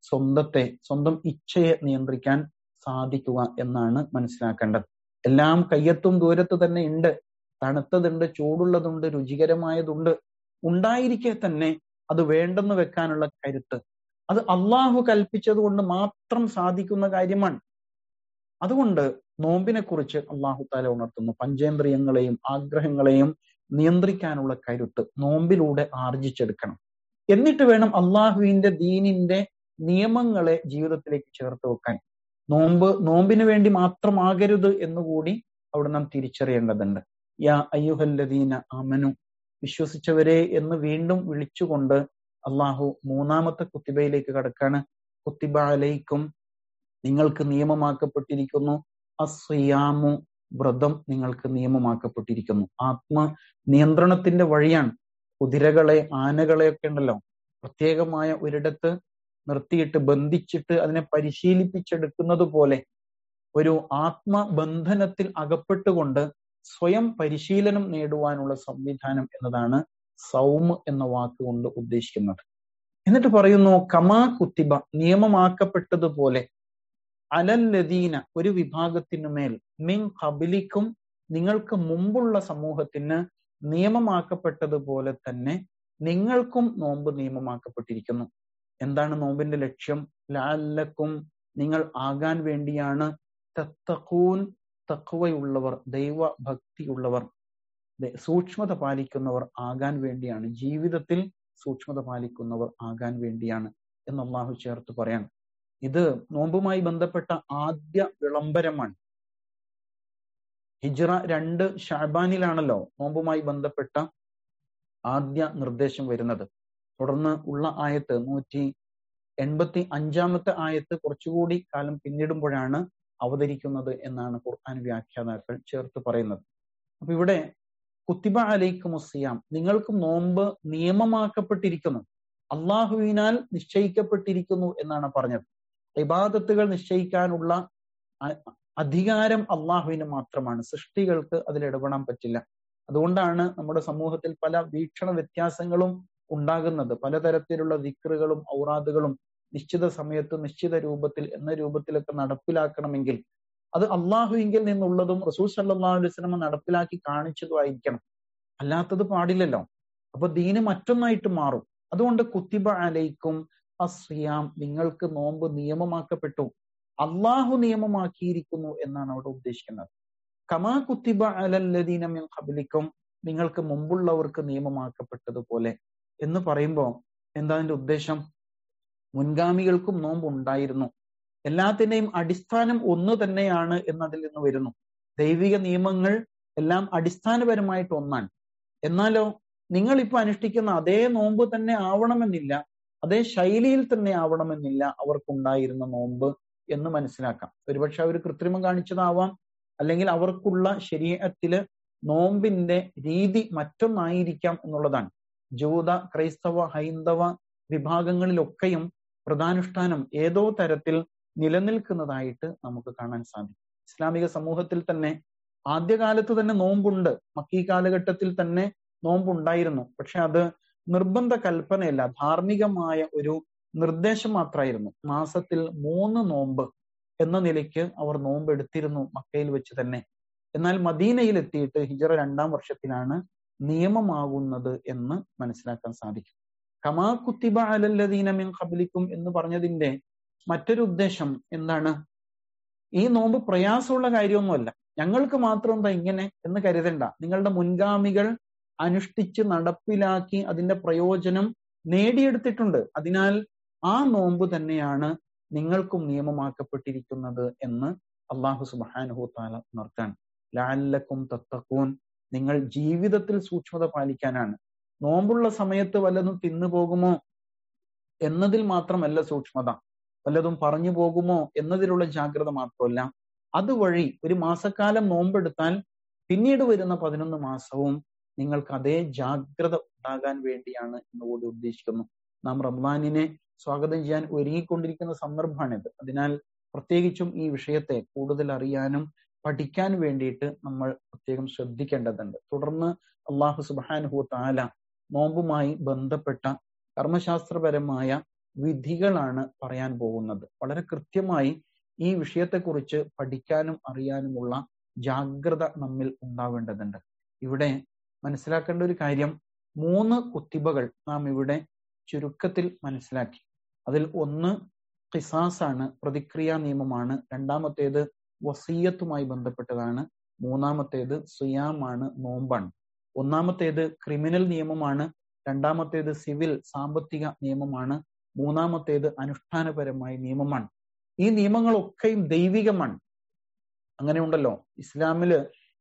സ്വന്തം ഇച്ഛയെ നിയന്ത്രിക്കാൻ സാധിക്കുക എന്നാണ് മനസ്സിലാക്കേണ്ടത്. എല്ലാം കയ്യെത്തും ദൂരത്ത് തന്നെ ഉണ്ട്. തണുത്തതുണ്ട്, ചൂടുള്ളതുണ്ട്, രുചികരമായതുണ്ട്. ഉണ്ടായിരിക്കെ തന്നെ അത് വേണ്ടെന്ന് വെക്കാനുള്ള കരുത്ത് അത് അള്ളാഹു കൽപ്പിച്ചത് കൊണ്ട് മാത്രം സാധിക്കുന്ന കാര്യമാണ്. അതുകൊണ്ട് നോമ്പിനെ കുറിച്ച് അള്ളാഹു താല ഉണർത്തുന്നു. പഞ്ചേന്ദ്രിയങ്ങളെയും ആഗ്രഹങ്ങളെയും നിയന്ത്രിക്കാനുള്ള കരുത്ത് നോമ്പിലൂടെ ആർജിച്ചെടുക്കണം. എന്നിട്ട് വേണം അള്ളാഹുവിന്റെ ദീനിന്റെ നിയമങ്ങളെ ജീവിതത്തിലേക്ക് ചേർത്ത് വെക്കാൻ. നോമ്പിന് വേണ്ടി മാത്രമാകരുത് എന്നുകൂടി അവിടെ നാം തിരിച്ചറിയേണ്ടതുണ്ട്. യാ അയ്യുഹല്ലദീന ആമനു, വിശ്വസിച്ചവരെ എന്ന് വീണ്ടും വിളിച്ചുകൊണ്ട് അള്ളാഹു മൂന്നാമത്തെ കുത്തിബയിലേക്ക് കടക്കാണ്. കുത്തിബ അലൈക്കും, നിങ്ങൾക്ക് നിയമമാക്കപ്പെട്ടിരിക്കുന്നു. അസ്സിയാമു, വ്രതം നിങ്ങൾക്ക് നിയമമാക്കപ്പെട്ടിരിക്കുന്നു. ആത്മ നിയന്ത്രണത്തിന്റെ വഴിയാണ്. കുതിരകളെ, ആനകളെയൊക്കെ ഉണ്ടല്ലോ, പ്രത്യേകമായ ഒരിടത്ത് നിർത്തിയിട്ട് ബന്ധിച്ചിട്ട് അതിനെ പരിശീലിപ്പിച്ചെടുക്കുന്നത് പോലെ ഒരു ആത്മബന്ധനത്തിൽ അകപ്പെട്ടുകൊണ്ട് സ്വയം പരിശീലനം നേടുവാനുള്ള സംവിധാനം എന്നതാണ് സൗമ് എന്ന വാക്കുകൊണ്ട് ഉദ്ദേശിക്കുന്നത്. എന്നിട്ട് പറയുന്നു കമാ കുത്തിബ, നിയമമാക്കപ്പെട്ടതുപോലെ, അലല്ലദീന, ഒരു വിഭാഗത്തിനുമേൽ, മിൻ ഖബലിക്കും, നിങ്ങൾക്ക് മുമ്പുള്ള സമൂഹത്തിന് നിയമമാക്കപ്പെട്ടതുപോലെ തന്നെ നിങ്ങൾക്കും നോമ്പ് നിയമമാക്കപ്പെട്ടിരിക്കുന്നു. എന്താണ് നോമ്പിന്റെ ലക്ഷ്യം? ലഅല്ലക്കും, നിങ്ങൾ ആകാൻ വേണ്ടിയാണ്. തത്തഖൂൻ, തഖ്വയുള്ളവർ, ദൈവഭക്തിയുള്ളവർ, സൂക്ഷ്മത പാലിക്കുന്നവർ ആകാൻ വേണ്ടിയാണ്. ജീവിതത്തിൽ സൂക്ഷ്മത പാലിക്കുന്നവർ ആകാൻ വേണ്ടിയാണ് എന്ന് അള്ളാഹു ചേർത്ത് പറയാൻ. ഇത് നോമ്പുമായി ബന്ധപ്പെട്ട ആദ്യ വിളംബരമാണ്. ഹിജ്റ 2 ഷഅബാനിലാണല്ലോ നോമ്പുമായി ബന്ധപ്പെട്ട ആദ്യ നിർദ്ദേശം വരുന്നത്. തുടർന്ന് ഉള്ള ആയത്ത് 185 ആയത്ത് കുറച്ചുകൂടി കാലം പിന്നിടുമ്പോഴാണ് അവതരിക്കുന്നത് എന്നാണ് ഖുർആൻ വ്യാഖ്യാതാക്കൾ ചേർത്ത് പറയുന്നത്. അപ്പൊ ഇവിടെ കുത്തിബ അലൈക്കുമുസ്സിയാം, നിങ്ങൾക്കും നോമ്പ് നിയമമാക്കപ്പെട്ടിരിക്കുന്നു, അള്ളാഹുവിനാൽ നിശ്ചയിക്കപ്പെട്ടിരിക്കുന്നു എന്നാണ് പറഞ്ഞത്. ഇബാദത്തുകൾ നിശ്ചയിക്കാനുള്ള അധികാരം അള്ളാഹുവിന് മാത്രമാണ്. സൃഷ്ടികൾക്ക് അതിൽ ഇടപെടാൻ പറ്റില്ല. അതുകൊണ്ടാണ് നമ്മുടെ സമൂഹത്തിൽ പല വീക്ഷണ വ്യത്യാസങ്ങളും ഉണ്ടാകുന്നത്. പലതരത്തിലുള്ള ദിക്റുകളും ഔറാദുകളും നിശ്ചിത സമയത്ത് നിശ്ചിത രൂപത്തിൽ എന്ന രൂപത്തിലൊക്കെ നടപ്പിലാക്കണമെങ്കിൽ അത് അള്ളാഹുവിങ്കിൽ നിന്നുള്ളതും റസൂൽ സല്ലല്ലാഹു അലൈഹി വസല്ലം നടപ്പിലാക്കി കാണിച്ചതും ആയിരിക്കണം. അല്ലാത്തത് പാടില്ലല്ലോ. അപ്പൊ ദീന് മറ്റൊന്നായിട്ട് മാറും. അതുകൊണ്ട് കുത്തിബ അലൈക്കും അസ്സിയാം, നിങ്ങൾക്ക് നോമ്പ് നിയമമാക്കപ്പെട്ടു, അള്ളാഹു നിയമമാക്കിയിരിക്കുന്നു എന്നാണ് അവിടെ ഉദ്ദേശിക്കുന്നത്. കമാ കുത്തിബ അലല്ലദീന മിൻ ഖബലിക്കും, നിങ്ങൾക്ക് മുമ്പുള്ളവർക്ക് നിയമമാക്കപ്പെട്ടതുപോലെ എന്ന് പറയുമ്പോൾ എന്താ അതിന്റെ ഉദ്ദേശം? മുൻഗാമികൾക്കും നോമ്പ് ഉണ്ടായിരുന്നു. എല്ലാത്തിന്റെയും അടിസ്ഥാനം ഒന്ന് തന്നെയാണ് എന്നതിൽ നിന്ന് വരുന്നു. ദൈവിക നിയമങ്ങൾ എല്ലാം അടിസ്ഥാനപരമായിട്ട് ഒന്നാണ്. എന്നാലോ നിങ്ങൾ ഇപ്പൊ അനുഷ്ഠിക്കുന്ന അതേ നോമ്പ് തന്നെ ആവണമെന്നില്ല, അതേ ശൈലിയിൽ തന്നെ ആവണമെന്നില്ല അവർക്കുണ്ടായിരുന്ന നോമ്പ് എന്ന് മനസ്സിലാക്കാം. ഒരുപക്ഷെ അവർ കൃത്രിമം കാണിച്ചതാവാം, അല്ലെങ്കിൽ അവർക്കുള്ള ശരീഅത്തില് നോമ്പിന്റെ രീതി മറ്റൊന്നായിരിക്കാം എന്നുള്ളതാണ്. ജൂത, ക്രൈസ്തവ, ഹൈന്ദവ വിഭാഗങ്ങളിലൊക്കെയും വ്രതാനുഷ്ഠാനം ഏതോ തരത്തിൽ നിലനിൽക്കുന്നതായിട്ട് നമുക്ക് കാണാൻ സാധിക്കും. ഇസ്ലാമിക സമൂഹത്തിൽ തന്നെ ആദ്യകാലത്ത് തന്നെ നോമ്പുണ്ട്. മക്കീ കാലഘട്ടത്തിൽ തന്നെ നോമ്പുണ്ടായിരുന്നു. പക്ഷെ അത് നിർബന്ധ കൽപ്പനയല്ല, ധാർമ്മികമായ ഒരു നിർദ്ദേശം മാത്രമായിരുന്നു. മാസത്തിൽ 3 നോമ്പ് എന്ന നിലയ്ക്ക് അവർ നോമ്പ് എടുത്തിരുന്നു മക്കയിൽ വെച്ച് തന്നെ. എന്നാൽ മദീനയിൽ എത്തിയിട്ട് ഹിജ്റ 2-ാം വർഷത്തിലാണ് നിയമമാകുന്നത് എന്ന് മനസ്സിലാക്കാൻ സാധിക്കും. കമാ കുത്തിബ അലല്ലദീന മിൻ ഖബലിക്കും എന്ന് പറഞ്ഞതിന്റെ മറ്റൊരു ഉദ്ദേശം എന്താണ്? ഈ നോമ്പ് പ്രയാസമുള്ള കാര്യമൊന്നുമല്ല, ഞങ്ങൾക്ക് മാത്രം എന്താ ഇങ്ങനെ എന്ന് കരുതണ്ട. നിങ്ങളുടെ മുൻഗാമികൾ അനുഷ്ഠിച്ച് നടപ്പിലാക്കി അതിന്റെ പ്രയോജനം നേടിയെടുത്തിട്ടുണ്ട്. അതിനാൽ ആ നോമ്പ് തന്നെയാണ് നിങ്ങൾക്കും നിയമമാക്കപ്പെട്ടിരിക്കുന്നത് എന്ന് അല്ലാഹു സുബ്ഹാനഹു തആല ഉണർത്താൻ. ലഅല്ലക്കും തത്തഖൂൻ, നിങ്ങൾ ജീവിതത്തിൽ സൂക്ഷ്മത പാലിക്കാനാണ്. നോമ്പുള്ള സമയത്ത് വല്ലതും തിന്നു പോകുമോ എന്നതിൽ മാത്രമല്ല സൂക്ഷ്മത, വല്ലതും പറഞ്ഞു പോകുമോ എന്നതിലുള്ള ജാഗ്രത മാത്രമല്ല, അതുവഴി ഒരു മാസക്കാലം നോമ്പെടുത്താൽ പിന്നീട് വരുന്ന 11 മാസവും നിങ്ങൾക്ക് അതേ ജാഗ്രത ഉണ്ടാകാൻ വേണ്ടിയാണ് എന്നുകൂടി ഉദ്ദേശിക്കുന്നു. നാം റമദാനിനെ സ്വാഗതം ചെയ്യാൻ ഒരുങ്ങിക്കൊണ്ടിരിക്കുന്ന സന്ദർഭമാണിത്. അതിനാൽ പ്രത്യേകിച്ചും ഈ വിഷയത്തെ കൂടുതൽ അറിയാനും പഠിക്കാൻ വേണ്ടിയിട്ട് നമ്മൾ പ്രത്യേകം ശ്രദ്ധിക്കേണ്ടതുണ്ട്. തുടർന്ന് അല്ലാഹു സുബ്ഹാനഹു തആല നോമ്പുമായി ബന്ധപ്പെട്ട കർമ്മശാസ്ത്രപരമായ വിധികളാണ് പറയാൻ പോകുന്നത്. വളരെ കൃത്യമായി ഈ വിഷയത്തെക്കുറിച്ച് പഠിക്കാനും അറിയാനുമുള്ള ജാഗ്രത നമ്മിൽ ഉണ്ടാവേണ്ടതുണ്ട്. ഇവിടെ മനസ്സിലാക്കേണ്ട ഒരു കാര്യം, 3 കുത്തിബകൾ നാം ഇവിടെ ചുരുക്കത്തിൽ മനസ്സിലാക്കി. അതിൽ ഒന്ന് ഖിസാസാണ്, പ്രതിക്രിയാ നിയമമാണ്. രണ്ടാമത്തേത് വസിയ്യത്തുമായി ബന്ധപ്പെട്ടതാണ്. മൂന്നാമത്തേത് സിയാമാണ്, നോമ്പാണ്. ഒന്നാമത്തേത് ക്രിമിനൽ നിയമമാണ്, രണ്ടാമത്തേത് സിവിൽ സാമ്പത്തിക നിയമമാണ്, മൂന്നാമത്തേത് അനുഷ്ഠാനപരമായ നിയമമാണ്. ഈ നിയമങ്ങളൊക്കെയും ദൈവികമാണ്. അങ്ങനെ ഉണ്ടല്ലോ, ഇസ്ലാമില്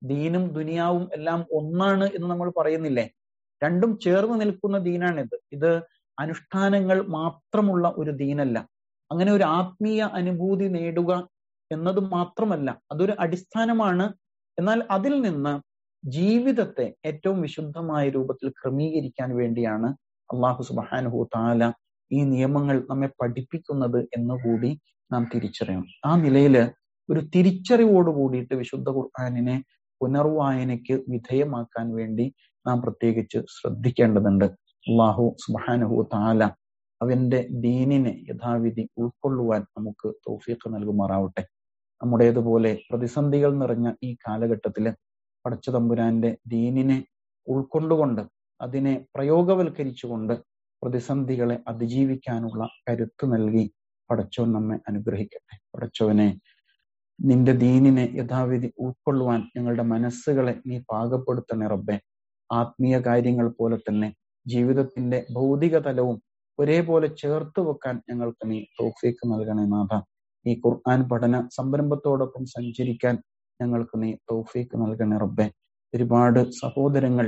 ദീനും ദുനിയാവും എല്ലാം ഒന്നാണ് എന്ന് നമ്മൾ പറയുന്നില്ലേ? രണ്ടും ചേർന്ന് നിൽക്കുന്ന ദീനാണിത്. ഇത് അനുഷ്ഠാനങ്ങൾ മാത്രമുള്ള ഒരു ദീനല്ല. അങ്ങനെ ഒരു ആത്മീയ അനുഭൂതി നേടുക എന്നത് മാത്രമല്ല, അതൊരു അടിസ്ഥാനമാണ്. എന്നാൽ അതിൽ നിന്ന് ജീവിതത്തെ ഏറ്റവും വിശുദ്ധമായ രൂപത്തിൽ ക്രമീകരിക്കാൻ വേണ്ടിയാണ് അള്ളാഹു സുബ്ഹാനഹു തആല ഈ നിയമങ്ങൾ നമ്മെ പഠിപ്പിക്കുന്നത് എന്നുകൂടി നാം തിരിച്ചറിയണം. ആ നിലയില് ഒരു തിരിച്ചറിവോട് കൂടിയിട്ട് വിശുദ്ധ ഖുർആനിനെ പുനർവായനയ്ക്ക് വിധേയമാക്കാൻ വേണ്ടി നാം പ്രത്യേകിച്ച് ശ്രദ്ധിക്കേണ്ടതുണ്ട്. അള്ളാഹു സുബ്ഹാനഹു തആല അവന്റെ ദീനിനെ യഥാവിധി ഉൾക്കൊള്ളുവാൻ നമുക്ക് തൗഫീഖ് നൽകുമാറാവട്ടെ. നമ്മുടേതുപോലെ പ്രതിസന്ധികൾ നിറഞ്ഞ ഈ കാലഘട്ടത്തില് പടച്ച തമ്പുരാന്റെ ദീനിനെ ഉൾക്കൊണ്ടുകൊണ്ട് അതിനെ പ്രയോഗവൽക്കരിച്ചുകൊണ്ട് പ്രതിസന്ധികളെ അതിജീവിക്കാനുള്ള കരുത്ത് നൽകി പടച്ചോൻ നമ്മെ അനുഗ്രഹിക്കട്ടെ. പടച്ചോനെ, നിന്റെ ദീനിനെ യഥാവിധി ഉൾക്കൊള്ളുവാൻ ഞങ്ങളുടെ മനസ്സുകളെ നീ പാകപ്പെടുത്തണേ റബ്ബെ. ആത്മീയ കാര്യങ്ങൾ പോലെ തന്നെ ജീവിതത്തിന്റെ ഭൗതിക തലവും ഒരേപോലെ ചേർത്ത് വെക്കാൻ ഞങ്ങൾക്ക് നീ തൗഫീഖ് നൽകണേ നാഥ. ഈ ഖുർആൻ പഠന സംരംഭത്തോടൊപ്പം സഞ്ചരിക്കാൻ ഞങ്ങൾക്ക് നീ തൗഫീഖ് നൽകണേ റബ്ബെ. ഒരുപാട് സഹോദരങ്ങൾ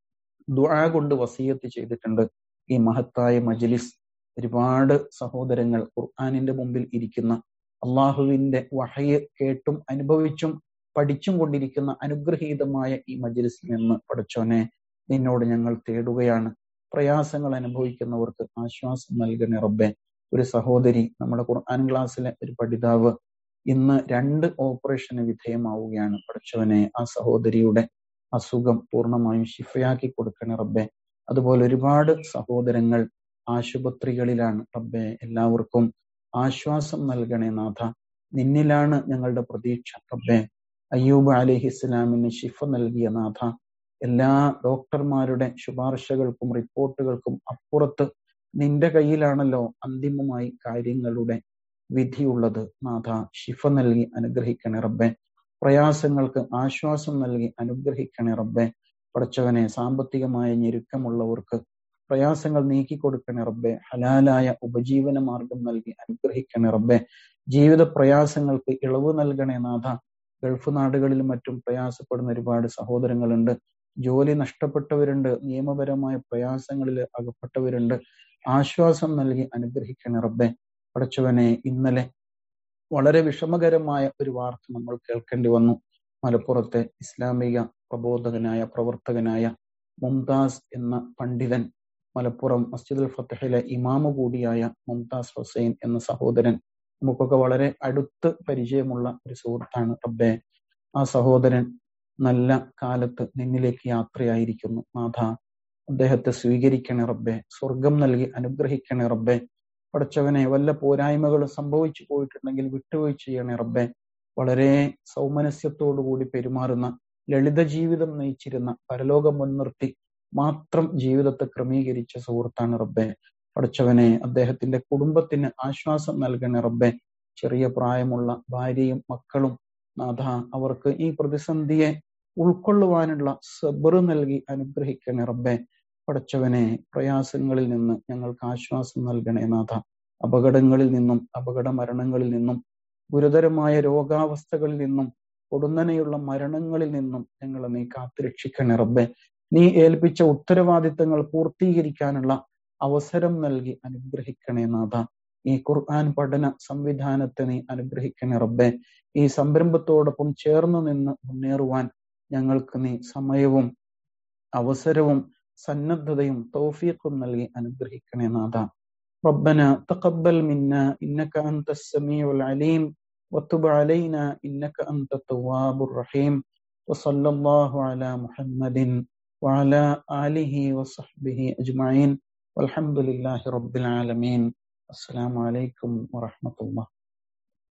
ദുആ കൊണ്ട് വസിയത്ത് ചെയ്തിട്ടുണ്ട്. ഈ മഹത്തായ മജ്ലിസ്, ഒരുപാട് സഹോദരങ്ങൾ ഖുർആനിന്റെ മുമ്പിൽ ഇരിക്കുന്ന, അള്ളാഹുവിന്റെ വഹയ് കേട്ടും അനുഭവിച്ചും പഠിച്ചും കൊണ്ടിരിക്കുന്ന അനുഗ്രഹീതമായ ഈ മജ്ലിസിൽ നിന്ന് പടച്ചോനെ നിന്നോട് ഞങ്ങൾ തേടുകയാണ്. പ്രയാസങ്ങൾ അനുഭവിക്കുന്നവർക്ക് ആശ്വാസം നൽകണേ റബ്ബെ. ഒരു സഹോദരി, നമ്മുടെ ഖുർആൻ ക്ലാസ്സിലെ ഒരു പഠിതാവ് ഇന്ന് 2 ഓപ്പറേഷന് വിധേയമാവുകയാണ്. പടച്ചവനെ, ആ സഹോദരിയുടെ അസുഖം പൂർണ്ണമായും ശിഫയാക്കി കൊടുക്കണേ റബ്ബെ. അതുപോലെ ഒരുപാട് സഹോദരങ്ങൾ ആശുപത്രികളിലാണ് റബ്ബെ. എല്ലാവർക്കും ആശ്വാസം നൽകണേ നാഥ. നിന്നിലാണ് ഞങ്ങളുടെ പ്രതീക്ഷ റബ്ബെ. അയ്യൂബ് അലൈഹിസ്സലാമിന് ശിഫ നൽകിയ നാഥ, എല്ലാ ഡോക്ടർമാരുടെ ശുപാർശകൾക്കും റിപ്പോർട്ടുകൾക്കും അപ്പുറത്ത് നിന്റെ കയ്യിലാണല്ലോ അന്തിമമായി കാര്യങ്ങളുടെ വിധിയുള്ളത് നാഥ. ശിഫ നൽകി അനുഗ്രഹിക്കണേ റബ്ബെ. പ്രയാസങ്ങൾക്ക് ആശ്വാസം നൽകി അനുഗ്രഹിക്കണേ റബ്ബെ. പടച്ചവനെ, സാമ്പത്തികമായ ഞെരുക്കമുള്ളവർക്ക് പ്രയാസങ്ങൾ നീക്കിക്കൊടുക്കണേ റബ്ബെ. ഹലാലായ ഉപജീവന മാർഗം നൽകി അനുഗ്രഹിക്കണേ റബ്ബെ. ജീവിത പ്രയാസങ്ങൾക്ക് ഇളവ് നൽകണേ നാഥ. ഗൾഫ് നാടുകളിലും മറ്റും പ്രയാസപ്പെടുന്ന ഒരുപാട് സഹോദരങ്ങളുണ്ട്. ജോലി നഷ്ടപ്പെട്ടവരുണ്ട്. നിയമപരമായ പ്രയാസങ്ങളിൽ അകപ്പെട്ടവരുണ്ട്. ആശ്വാസം നൽകി അനുഗ്രഹിക്കണേ റബ്ബെ. പടച്ചവനെ, ഇന്നലെ വളരെ വിഷമകരമായ ഒരു വാർത്ത നമ്മൾ കേൾക്കേണ്ടി വന്നു. മലപ്പുറത്തെ ഇസ്ലാമിക പ്രവർത്തകനായ മുംതാസ് എന്ന പണ്ഡിതൻ, മലപ്പുറം മസ്ജിദുൽ ഫത്തഹിലെ ഇമാമു കൂടിയായ മുംതാസ് ഹുസൈൻ എന്ന സഹോദരൻ, നമുക്കൊക്കെ വളരെ അടുത്ത് പരിചയമുള്ള ഒരു സുഹൃത്താണ് റബ്ബെ. ആ സഹോദരൻ നല്ല കാലത്ത് നിന്നിലേക്ക് യാത്രയായിരിക്കുന്നു നാഥ. അദ്ദേഹത്തെ സ്വീകരിക്കണേ റബ്ബെ. സ്വർഗം നൽകി അനുഗ്രഹിക്കണേ റബ്ബെ. പടച്ചവനെ, വല്ല പോരായ്മകളും സംഭവിച്ചു പോയിട്ടുണ്ടെങ്കിൽ വിട്ടുവീഴ്ച ചെയ്യണേ റബ്ബെ. വളരെ സൗമനസ്യത്തോടുകൂടി പെരുമാറുന്ന, ലളിത ജീവിതം നയിച്ചിരുന്ന, പരലോകം മുൻനിർത്തി മാത്രം ജീവിതത്തെ ക്രമീകരിച്ച സുഹൃത്താണ് റബ്ബെ. പടച്ചവനെ, അദ്ദേഹത്തിന്റെ കുടുംബത്തിന് ആശ്വാസം നൽകണേ റബ്ബെ. ചെറിയ പ്രായമുള്ള ഭാര്യയും മക്കളും നാഥ, അവർക്ക് ഈ പ്രതിസന്ധിയെ ഉൾക്കൊള്ളുവാനുള്ള സബ്ർ നൽകി അനുഗ്രഹിക്കണേ റബ്ബെ. പടച്ചവനെ, പ്രയാസങ്ങളിൽ നിന്ന് ഞങ്ങൾക്ക് ആശ്വാസം നൽകണേ നാഥ. അപകടങ്ങളിൽ നിന്നും, അപകട മരണങ്ങളിൽ നിന്നും, ഗുരുതരമായ രോഗാവസ്ഥകളിൽ നിന്നും, കൊടുന്നനെയുള്ള മരണങ്ങളിൽ നിന്നും ഞങ്ങളെ നീ കാത്തുരക്ഷിക്കണേ റബ്ബെ. നീ ഏൽപ്പിച്ച ഉത്തരവാദിത്തങ്ങൾ പൂർത്തീകരിക്കാനുള്ള അവസരം നൽകി അനുഗ്രഹിക്കണേ നാഥ. ഈ ഖുർആൻ പഠന സംവിധാനത്തെ നീ അനുഗ്രഹിക്കണേ റബ്ബെ. ഈ സംരംഭത്തോടൊപ്പം ചേർന്ന് നിന്ന് മുന്നേറുവാൻ ഞങ്ങൾക്ക് നീ സമയവും അവസരവും സന്നദ്ധതയും തൗഫീഖും നൽകി അനുഗ്രഹിക്കണേ നാഥ. ربنا تقبل منا إنك أنت السميع العليم وتب علينا إنك أنت التواب الرحيم وصلى الله على محمد وعلى آله وصحبه أجمعين والحمد لله رب العالمين. السلام عليكم ورحمة الله.